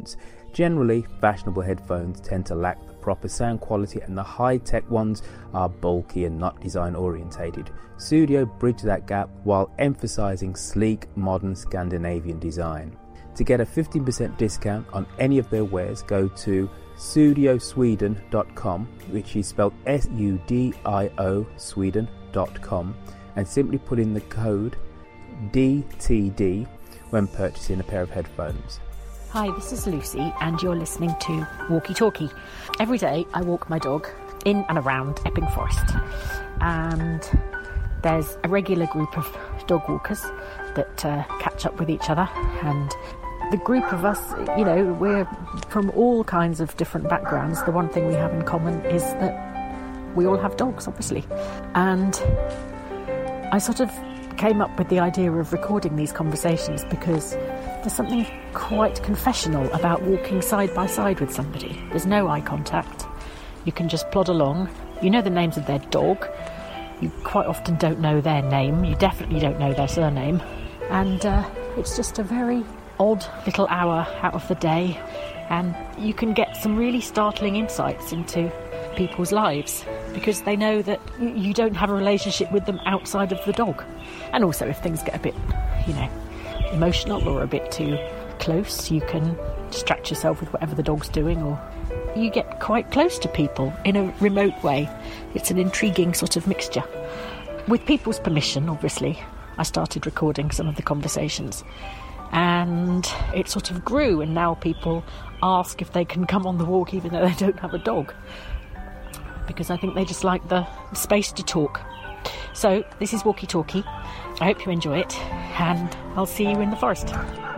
Speaker 8: Generally, fashionable headphones tend to lack the proper sound quality, and the high-tech ones are bulky and not design orientated. Sudio bridge that gap while emphasizing sleek, modern Scandinavian design. To get a fifteen percent discount on any of their wares, go to sudio sweden dot com, which is spelled S U D I O Sweden dot com, and simply put in the code D T D when purchasing a pair of headphones.
Speaker 10: Hi, this is Lucy, and you're listening to Walkie Talkie. Every day I walk my dog in and around Epping Forest, and there's a regular group of dog walkers that uh, catch up with each other, and the group of us, you know, we're from all kinds of different backgrounds. The one thing we have in common is that we all have dogs, obviously, and I sort of came up with the idea of recording these conversations because there's something quite confessional about walking side by side with somebody. There's no eye contact. You can just plod along. You know the names of their dog. You quite often don't know their name. You definitely don't know their surname. And uh, it's just a very odd little hour out of the day. And you can get some really startling insights into people's lives because they know that you don't have a relationship with them outside of the dog. And also if things get a bit, you know, emotional or a bit too close, you can distract yourself with whatever the dog's doing, or you get quite close to people in a remote way. It's an intriguing sort of mixture. With people's permission, obviously, I started recording some of the conversations, and it sort of grew, and now people ask if they can come on the walk even though they don't have a dog, because I think they just like the space to talk. So this is Walkie Talkie. I hope you enjoy it, and I'll see you in the forest.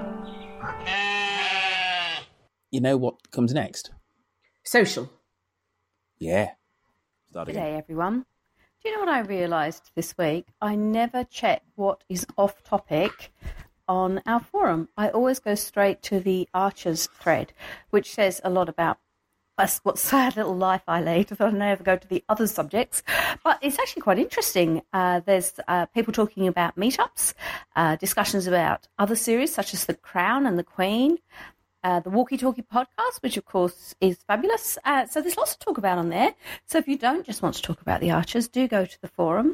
Speaker 8: You know what comes next?
Speaker 10: Social.
Speaker 8: Yeah.
Speaker 3: Start again. Good day, everyone. Do you know what I realised this week? I never check what is off topic on our forum. I always go straight to the Archers thread, which says a lot about us, what sad little life I lead, that I never go to the other subjects. But it's actually quite interesting. Uh, there's uh, people talking about meetups, uh, discussions about other series such as The Crown and The Queen, uh, the Walkie Talkie podcast, which of course is fabulous. Uh, so there's lots to talk about on there. So if you don't just want to talk about the Archers, do go to the forum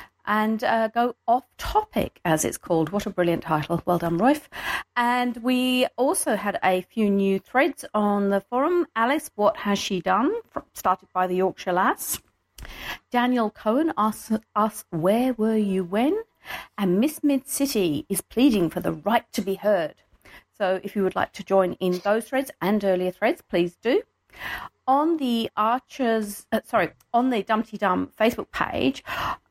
Speaker 3: and uh, go off topic, as it's called. What a brilliant title. Well done, Royf. And we also had a few new threads on the forum. Alice, what has she done? Started by the Yorkshire Lass. Daniel Cohen asks us, where were you when? And Miss Mid-City is pleading for the right to be heard. So if you would like to join in those threads and earlier threads, please do. On the Archers, uh, sorry, on the Dumpty Dum Facebook page,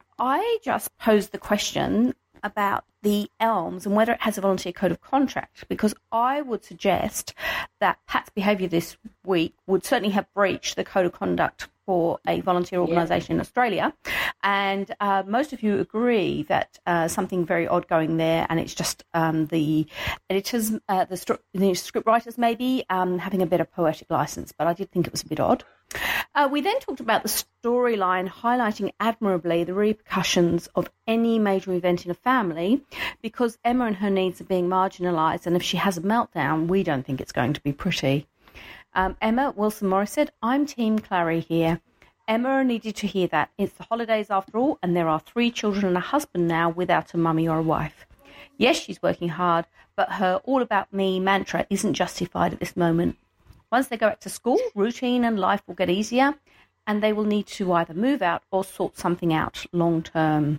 Speaker 3: I just posed the question about the Elms and whether it has a volunteer code of conduct, because I would suggest that Pat's behaviour this week would certainly have breached the code of conduct for a volunteer organisation yeah. in Australia. And uh, most of you agree that uh, something very odd going there, and it's just um, the editors, uh, the, stri- the script writers maybe um, having a bit of poetic licence, but I did think it was a bit odd. Uh, we then talked about the storyline highlighting admirably the repercussions of any major event in a family, because Emma and her needs are being marginalised, and if she has a meltdown, we don't think it's going to be pretty. Um, Emma Wilson-Morris said, I'm Team Clary here. Emma needed to hear that. It's the holidays after all, and there are three children and a husband now without a mummy or a wife. Yes, she's working hard, but her all about me mantra isn't justified at this moment. Once they go back to school, routine and life will get easier, and they will need to either move out or sort something out long term.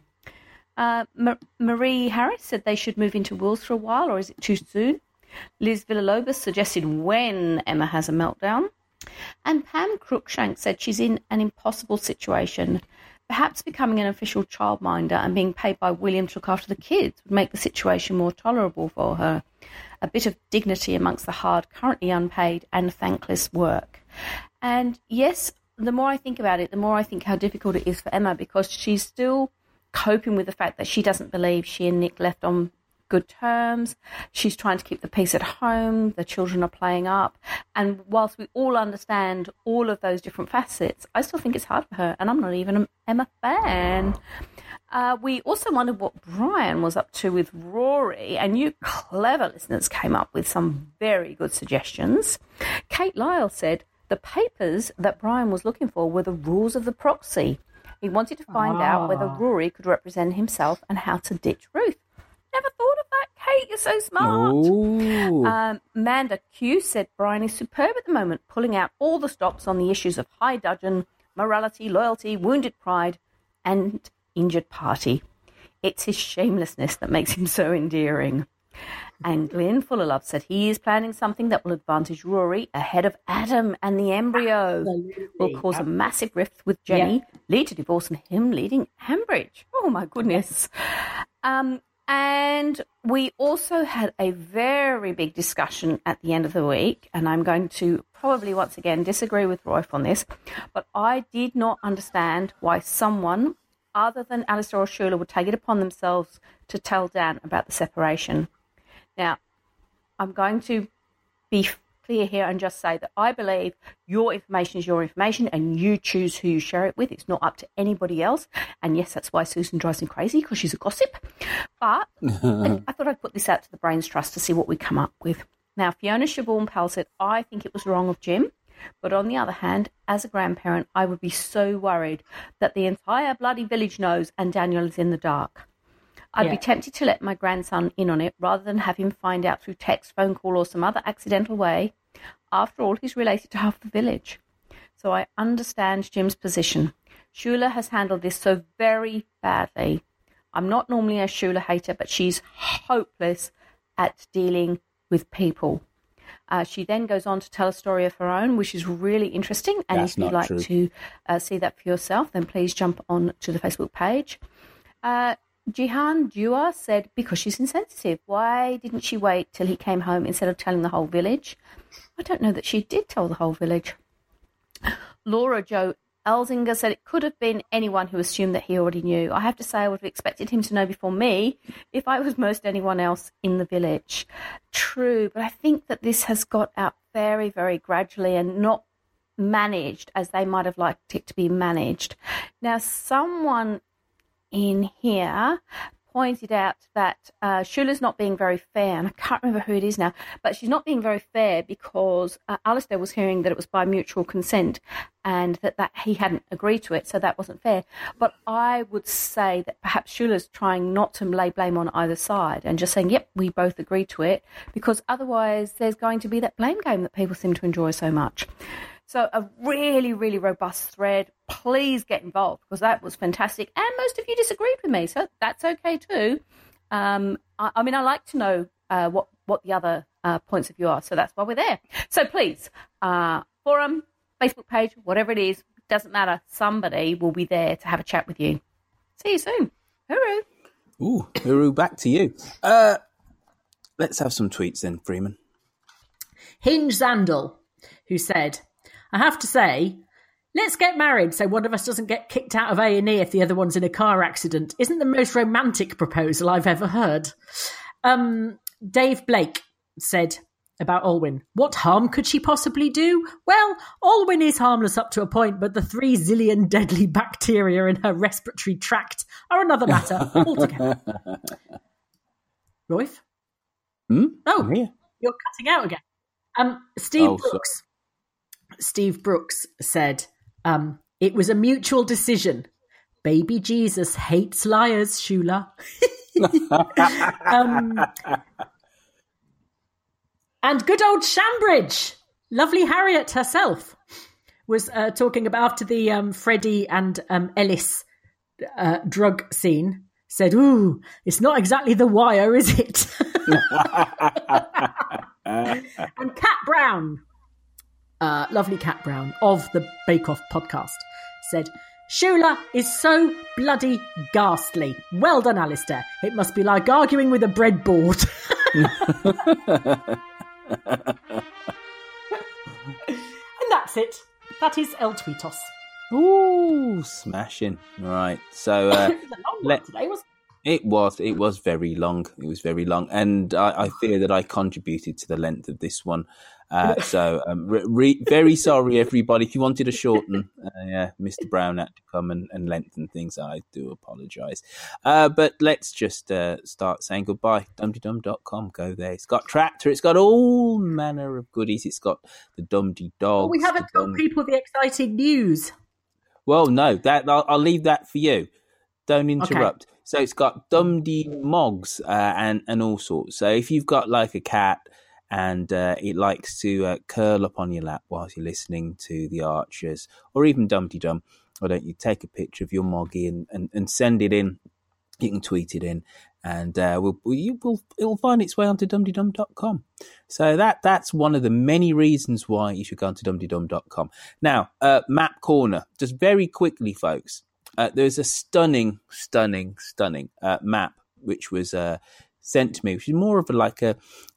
Speaker 3: Uh, Ma- Marie Harris said they should move into Wills for a while, or is it too soon? Liz Villalobos suggested when Emma has a meltdown. And Pam Crookshank said she's in an impossible situation. Perhaps becoming an official childminder and being paid by William to look after the kids would make the situation more tolerable for her. A bit of dignity amongst the hard, currently unpaid and thankless work. And yes, the more I think about it, the more I think how difficult it is for Emma, because she's still coping with the fact that she doesn't believe she and Nick left on good terms. She's trying to keep the peace at home. The children are playing up. And whilst we all understand all of those different facets, I still think it's hard for her. And I'm not even an Emma fan. Uh, we also wondered what Brian was up to with Rory, and you clever listeners came up with some very good suggestions. Kate Lyle said the papers that Brian was looking for were the rules of the proxy. He wanted to find
Speaker 10: Ah.
Speaker 3: out whether Rory could represent himself and how to ditch Ruth. Never thought of that, Kate. You're so smart.
Speaker 8: Ooh.
Speaker 3: Um, Amanda Q said Brian is superb at the moment, pulling out all the stops on the issues of high dudgeon, morality, loyalty, wounded pride, and injured party. It's his shamelessness that makes him so endearing. And Glenn Fullerlove said he is planning something that will advantage Rory ahead of Adam, and the embryo
Speaker 10: Absolutely.
Speaker 3: will cause a massive rift with Jenny,
Speaker 10: Yeah.
Speaker 3: lead to divorce, and him leading Ambridge. Oh, my goodness. Um, and we also had a very big discussion at the end of the week, and I'm going to probably once again disagree with Royf on this, but I did not understand why someone other than Alistair or Shula would take it upon themselves to tell Dan about the separation. Now, I'm going to be clear here and just say that I believe your information is your information and you choose who you share it with. It's not up to anybody else. And yes, that's why Susan drives me crazy, because she's a gossip. But I, I thought I'd put this out to the Brains Trust to see what we come up with. Now, Fiona Shabourne-Pell said, I think it was wrong of Jim. But on the other hand, as a grandparent, I would be so worried that the entire bloody village knows and Daniel is in the dark. I'd
Speaker 10: Yeah.
Speaker 3: be tempted to let my grandson in on it rather than have him find out through text, phone call, or some other accidental way. After all, he's related to half the village. So I understand Jim's position. Shula has handled this so very badly. I'm not normally a Shula hater, but she's hopeless at dealing with people. Uh, she then goes on to tell a story of her own, which is really interesting. And
Speaker 8: That's
Speaker 3: if you'd
Speaker 8: not
Speaker 3: like
Speaker 8: true.
Speaker 3: to uh, see that for yourself, then please jump on to the Facebook page. Uh, Jihan Dua said, because she's insensitive. Why didn't she wait till he came home instead of telling the whole village? I don't know that she did tell the whole village. Laura Jo Elzinger said it could have been anyone who assumed that he already knew. I have to say I would have expected him to know before me if I was most anyone else in the village. True, but I think that this has got out very, very gradually and not managed as they might have liked it to be managed. Now, someone in here pointed out that uh, Shula's not being very fair, and I can't remember who it is now, but she's not being very fair because uh, Alistair was hearing that it was by mutual consent and that, that he hadn't agreed to it, so that wasn't fair. But I would say that perhaps Shula's trying not to lay blame on either side and just saying, yep, we both agreed to it, because otherwise there's going to be that blame game that people seem to enjoy so much. So a really, really robust thread. Please get involved, because that was fantastic. And most of you disagreed with me, so that's okay too. Um, I, I mean, I like to know uh, what, what the other uh, points of view are, so that's why we're there. So please, uh, forum, Facebook page, whatever it is, doesn't matter. Somebody will be there to have a chat with you. See you soon. Hooroo.
Speaker 8: Ooh, Uru, back to you. Uh, let's have some tweets then, Freeman.
Speaker 10: Hinge Zandal, who said, I have to say, let's get married so one of us doesn't get kicked out of A and E if the other one's in a car accident. Isn't the most romantic proposal I've ever heard. Um, Dave Blake said about Olwyn, what harm could she possibly do? Well, Olwyn is harmless up to a point, but the three zillion deadly bacteria in her respiratory tract are another matter altogether. Royf?
Speaker 8: Hmm?
Speaker 10: Oh,
Speaker 8: Yeah.
Speaker 10: you're cutting out again. Um, Steve
Speaker 8: Oh, so-
Speaker 10: Brooks. Steve Brooks said, um, it was a mutual decision. Baby Jesus hates liars, Shula. um, and good old Shambridge, lovely Harriet herself, was uh, talking about after the um, Freddie and um, Ellis uh, drug scene, said, ooh, it's not exactly The Wire, is it? And Cat Brown, uh, lovely Cat Brown of the Bake Off podcast, said, Shula is so bloody ghastly. Well done, Alistair. It must be like arguing with a breadboard. And that's it. That is El Tweetos.
Speaker 8: Ooh, smashing. Right. So, uh,
Speaker 10: It was a long one
Speaker 8: let,
Speaker 10: today, wasn't
Speaker 8: It was. It was very long. It was very long, and I, I fear that I contributed to the length of this one. Uh, so, um, re- re- very sorry, everybody. If you wanted to shorten, uh, yeah, Mister Brown had to come and, and lengthen things. I do apologise. Uh, but let's just uh, start saying goodbye. dum de dum dot com. Go there. It's got Tractor. It's got all manner of goodies. It's got the Dumdy Dogs.
Speaker 10: Oh, we haven't told
Speaker 8: Dum-
Speaker 10: people the exciting news.
Speaker 8: Well, no, that I'll, I'll leave that for you. Don't interrupt. Okay. So it's got Dumdy Mogs uh, and and all sorts. So if you've got like a cat and uh, it likes to uh, curl up on your lap whilst you're listening to the Archers, or even Dumpty Dum, why don't you take a picture of your Moggy and, and, and send it in? You can tweet it in, and uh, we'll, you will it'll find its way onto dum de dum dot com. So that that's one of the many reasons why you should go onto dum de dum dot com. Now, uh, Map Corner, just very quickly, folks. Uh, there's a stunning, stunning, stunning uh, map which was uh, sent to me, which is more of a, like a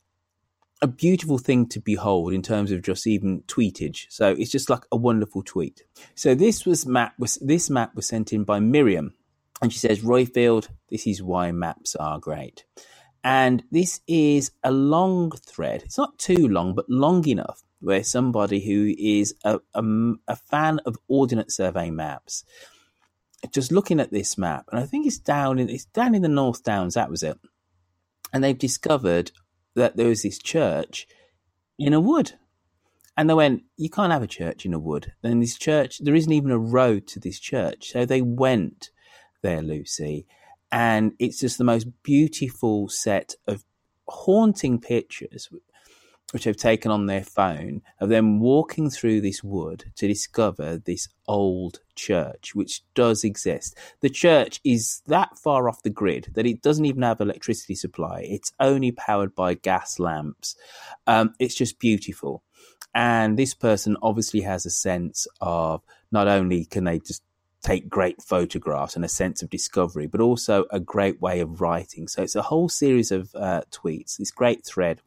Speaker 8: a beautiful thing to behold in terms of just even tweetage. So it's just like a wonderful tweet. So this was map was this map was sent in by Miriam, and she says, Royfield, this is why maps are great. And this is a long thread. It's not too long, but long enough where somebody who is a, a, a fan of Ordnance Survey maps, just looking at this map, and I think it's down in it's down in the North Downs, that was it. And they've discovered that there was this church in a wood. And they went, you can't have a church in a wood. And this church, there isn't even a road to this church. So they went there, Lucy, and it's just the most beautiful set of haunting pictures which they've taken on their phone of them walking through this wood to discover this old church, which does exist. The church is that far off the grid that it doesn't even have electricity supply. It's only powered by gas lamps. Um, it's just beautiful. And this person obviously has a sense of not only can they just take great photographs and a sense of discovery, but also a great way of writing. So it's a whole series of uh, tweets, this great thread.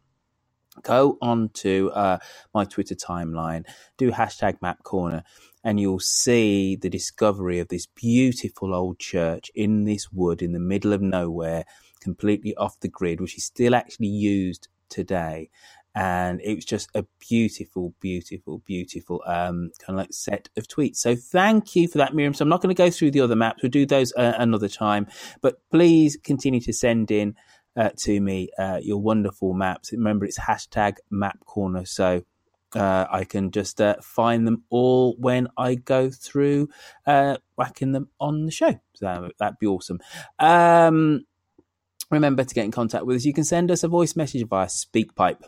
Speaker 8: Go on to uh, my Twitter timeline, do hashtag Map Corner, and you'll see the discovery of this beautiful old church in this wood in the middle of nowhere, completely off the grid, which is still actually used today. And it was just a beautiful, beautiful, beautiful um, kind of like set of tweets. So thank you for that, Miriam. So I'm not going to go through the other maps. We'll do those uh, another time. But please continue to send in Uh, to me, uh, your wonderful maps. Remember, it's hashtag Map Corner, so uh, I can just uh, find them all when I go through uh, whacking them on the show. So that'd be awesome. Um, remember to get in contact with us. You can send us a voice message via SpeakPipe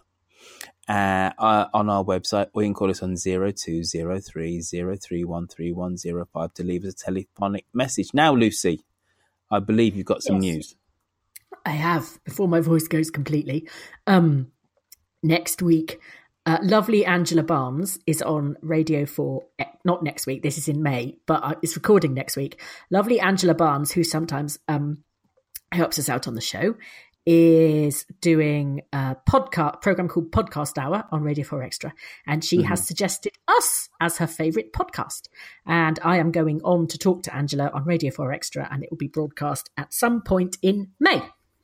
Speaker 8: uh, uh, on our website, or you can call us on zero two zero three zero three one three one zero five to leave us a telephonic message. Now, Lucy, I believe you've got some
Speaker 10: yes.
Speaker 8: news.
Speaker 10: I have, before my voice goes completely. Um, next week, uh, lovely Angela Barnes is on Radio four, not next week, this is in May, but uh, it's recording next week. Lovely Angela Barnes, who sometimes um, helps us out on the show, is doing a podcast program called Podcast Hour on Radio four Extra, and she mm-hmm. has suggested us as her favourite podcast. And I am going on to talk to Angela on Radio four Extra, and it will be broadcast at some point in May.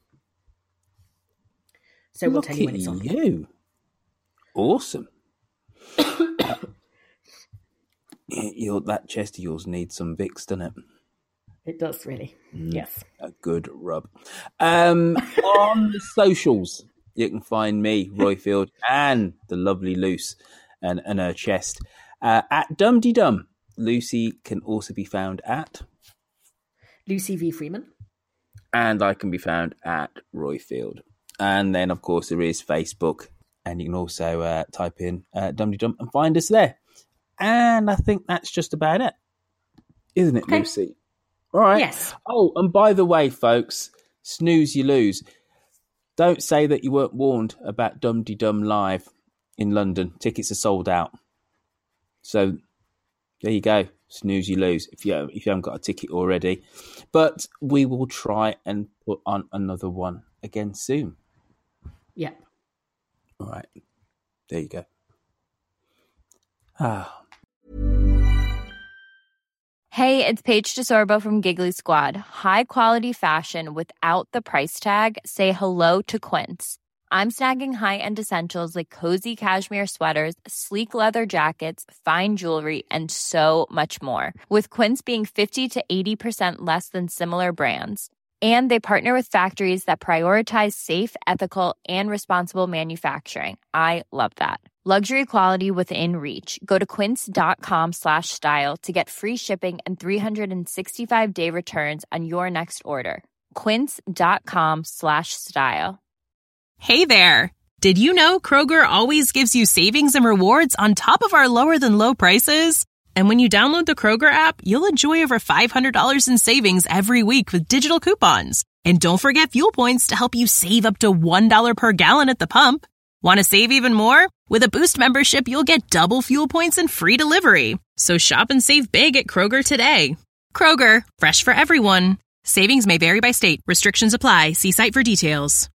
Speaker 10: So we'll
Speaker 8: Look
Speaker 10: tell you when it's on.
Speaker 8: You. Awesome. Your, that chest of yours needs some Vicks, doesn't it?
Speaker 10: It does, really. Mm, yes.
Speaker 8: A good rub. Um, on the socials, you can find me, Royfield, and the lovely Luce and, and her chest uh, at Dumdy Dum. Lucy can also be found at
Speaker 10: Lucy V. Freeman.
Speaker 8: And I can be found at Royfield. And then, of course, there is Facebook, and you can also uh, type in uh, Dumdy Dum and find us there. And I think that's just about it, isn't it, okay. Lucy? All right.
Speaker 10: Yes.
Speaker 8: Oh, and by the way, folks, snooze you lose. Don't say that you weren't warned about Dumdy Dum Live in London. Tickets are sold out. So there you go. Snooze you lose if you if you haven't got a ticket already. But we will try and put on another one again soon.
Speaker 10: Yeah.
Speaker 8: All right. There you go. Ah.
Speaker 5: Hey, it's Paige DeSorbo from Giggly Squad. High quality fashion without the price tag. Say hello to Quince. I'm snagging high-end essentials like cozy cashmere sweaters, sleek leather jackets, fine jewelry, and so much more. With Quince being fifty to eighty percent less than similar brands. And they partner with factories that prioritize safe, ethical, and responsible manufacturing. I love that. Luxury quality within reach. Go to quince.com slash style to get free shipping and three sixty-five day returns on your next order. Quince.com slash style.
Speaker 6: Hey there! Did you know Kroger always gives you savings and rewards on top of our lower than low prices? And when you download the Kroger app, you'll enjoy over five hundred dollars in savings every week with digital coupons. And don't forget fuel points to help you save up to one dollar per gallon at the pump. Want to save even more? With a Boost membership, you'll get double fuel points and free delivery. So shop and save big at Kroger today. Kroger, fresh for everyone. Savings may vary by state. Restrictions apply. See site for details.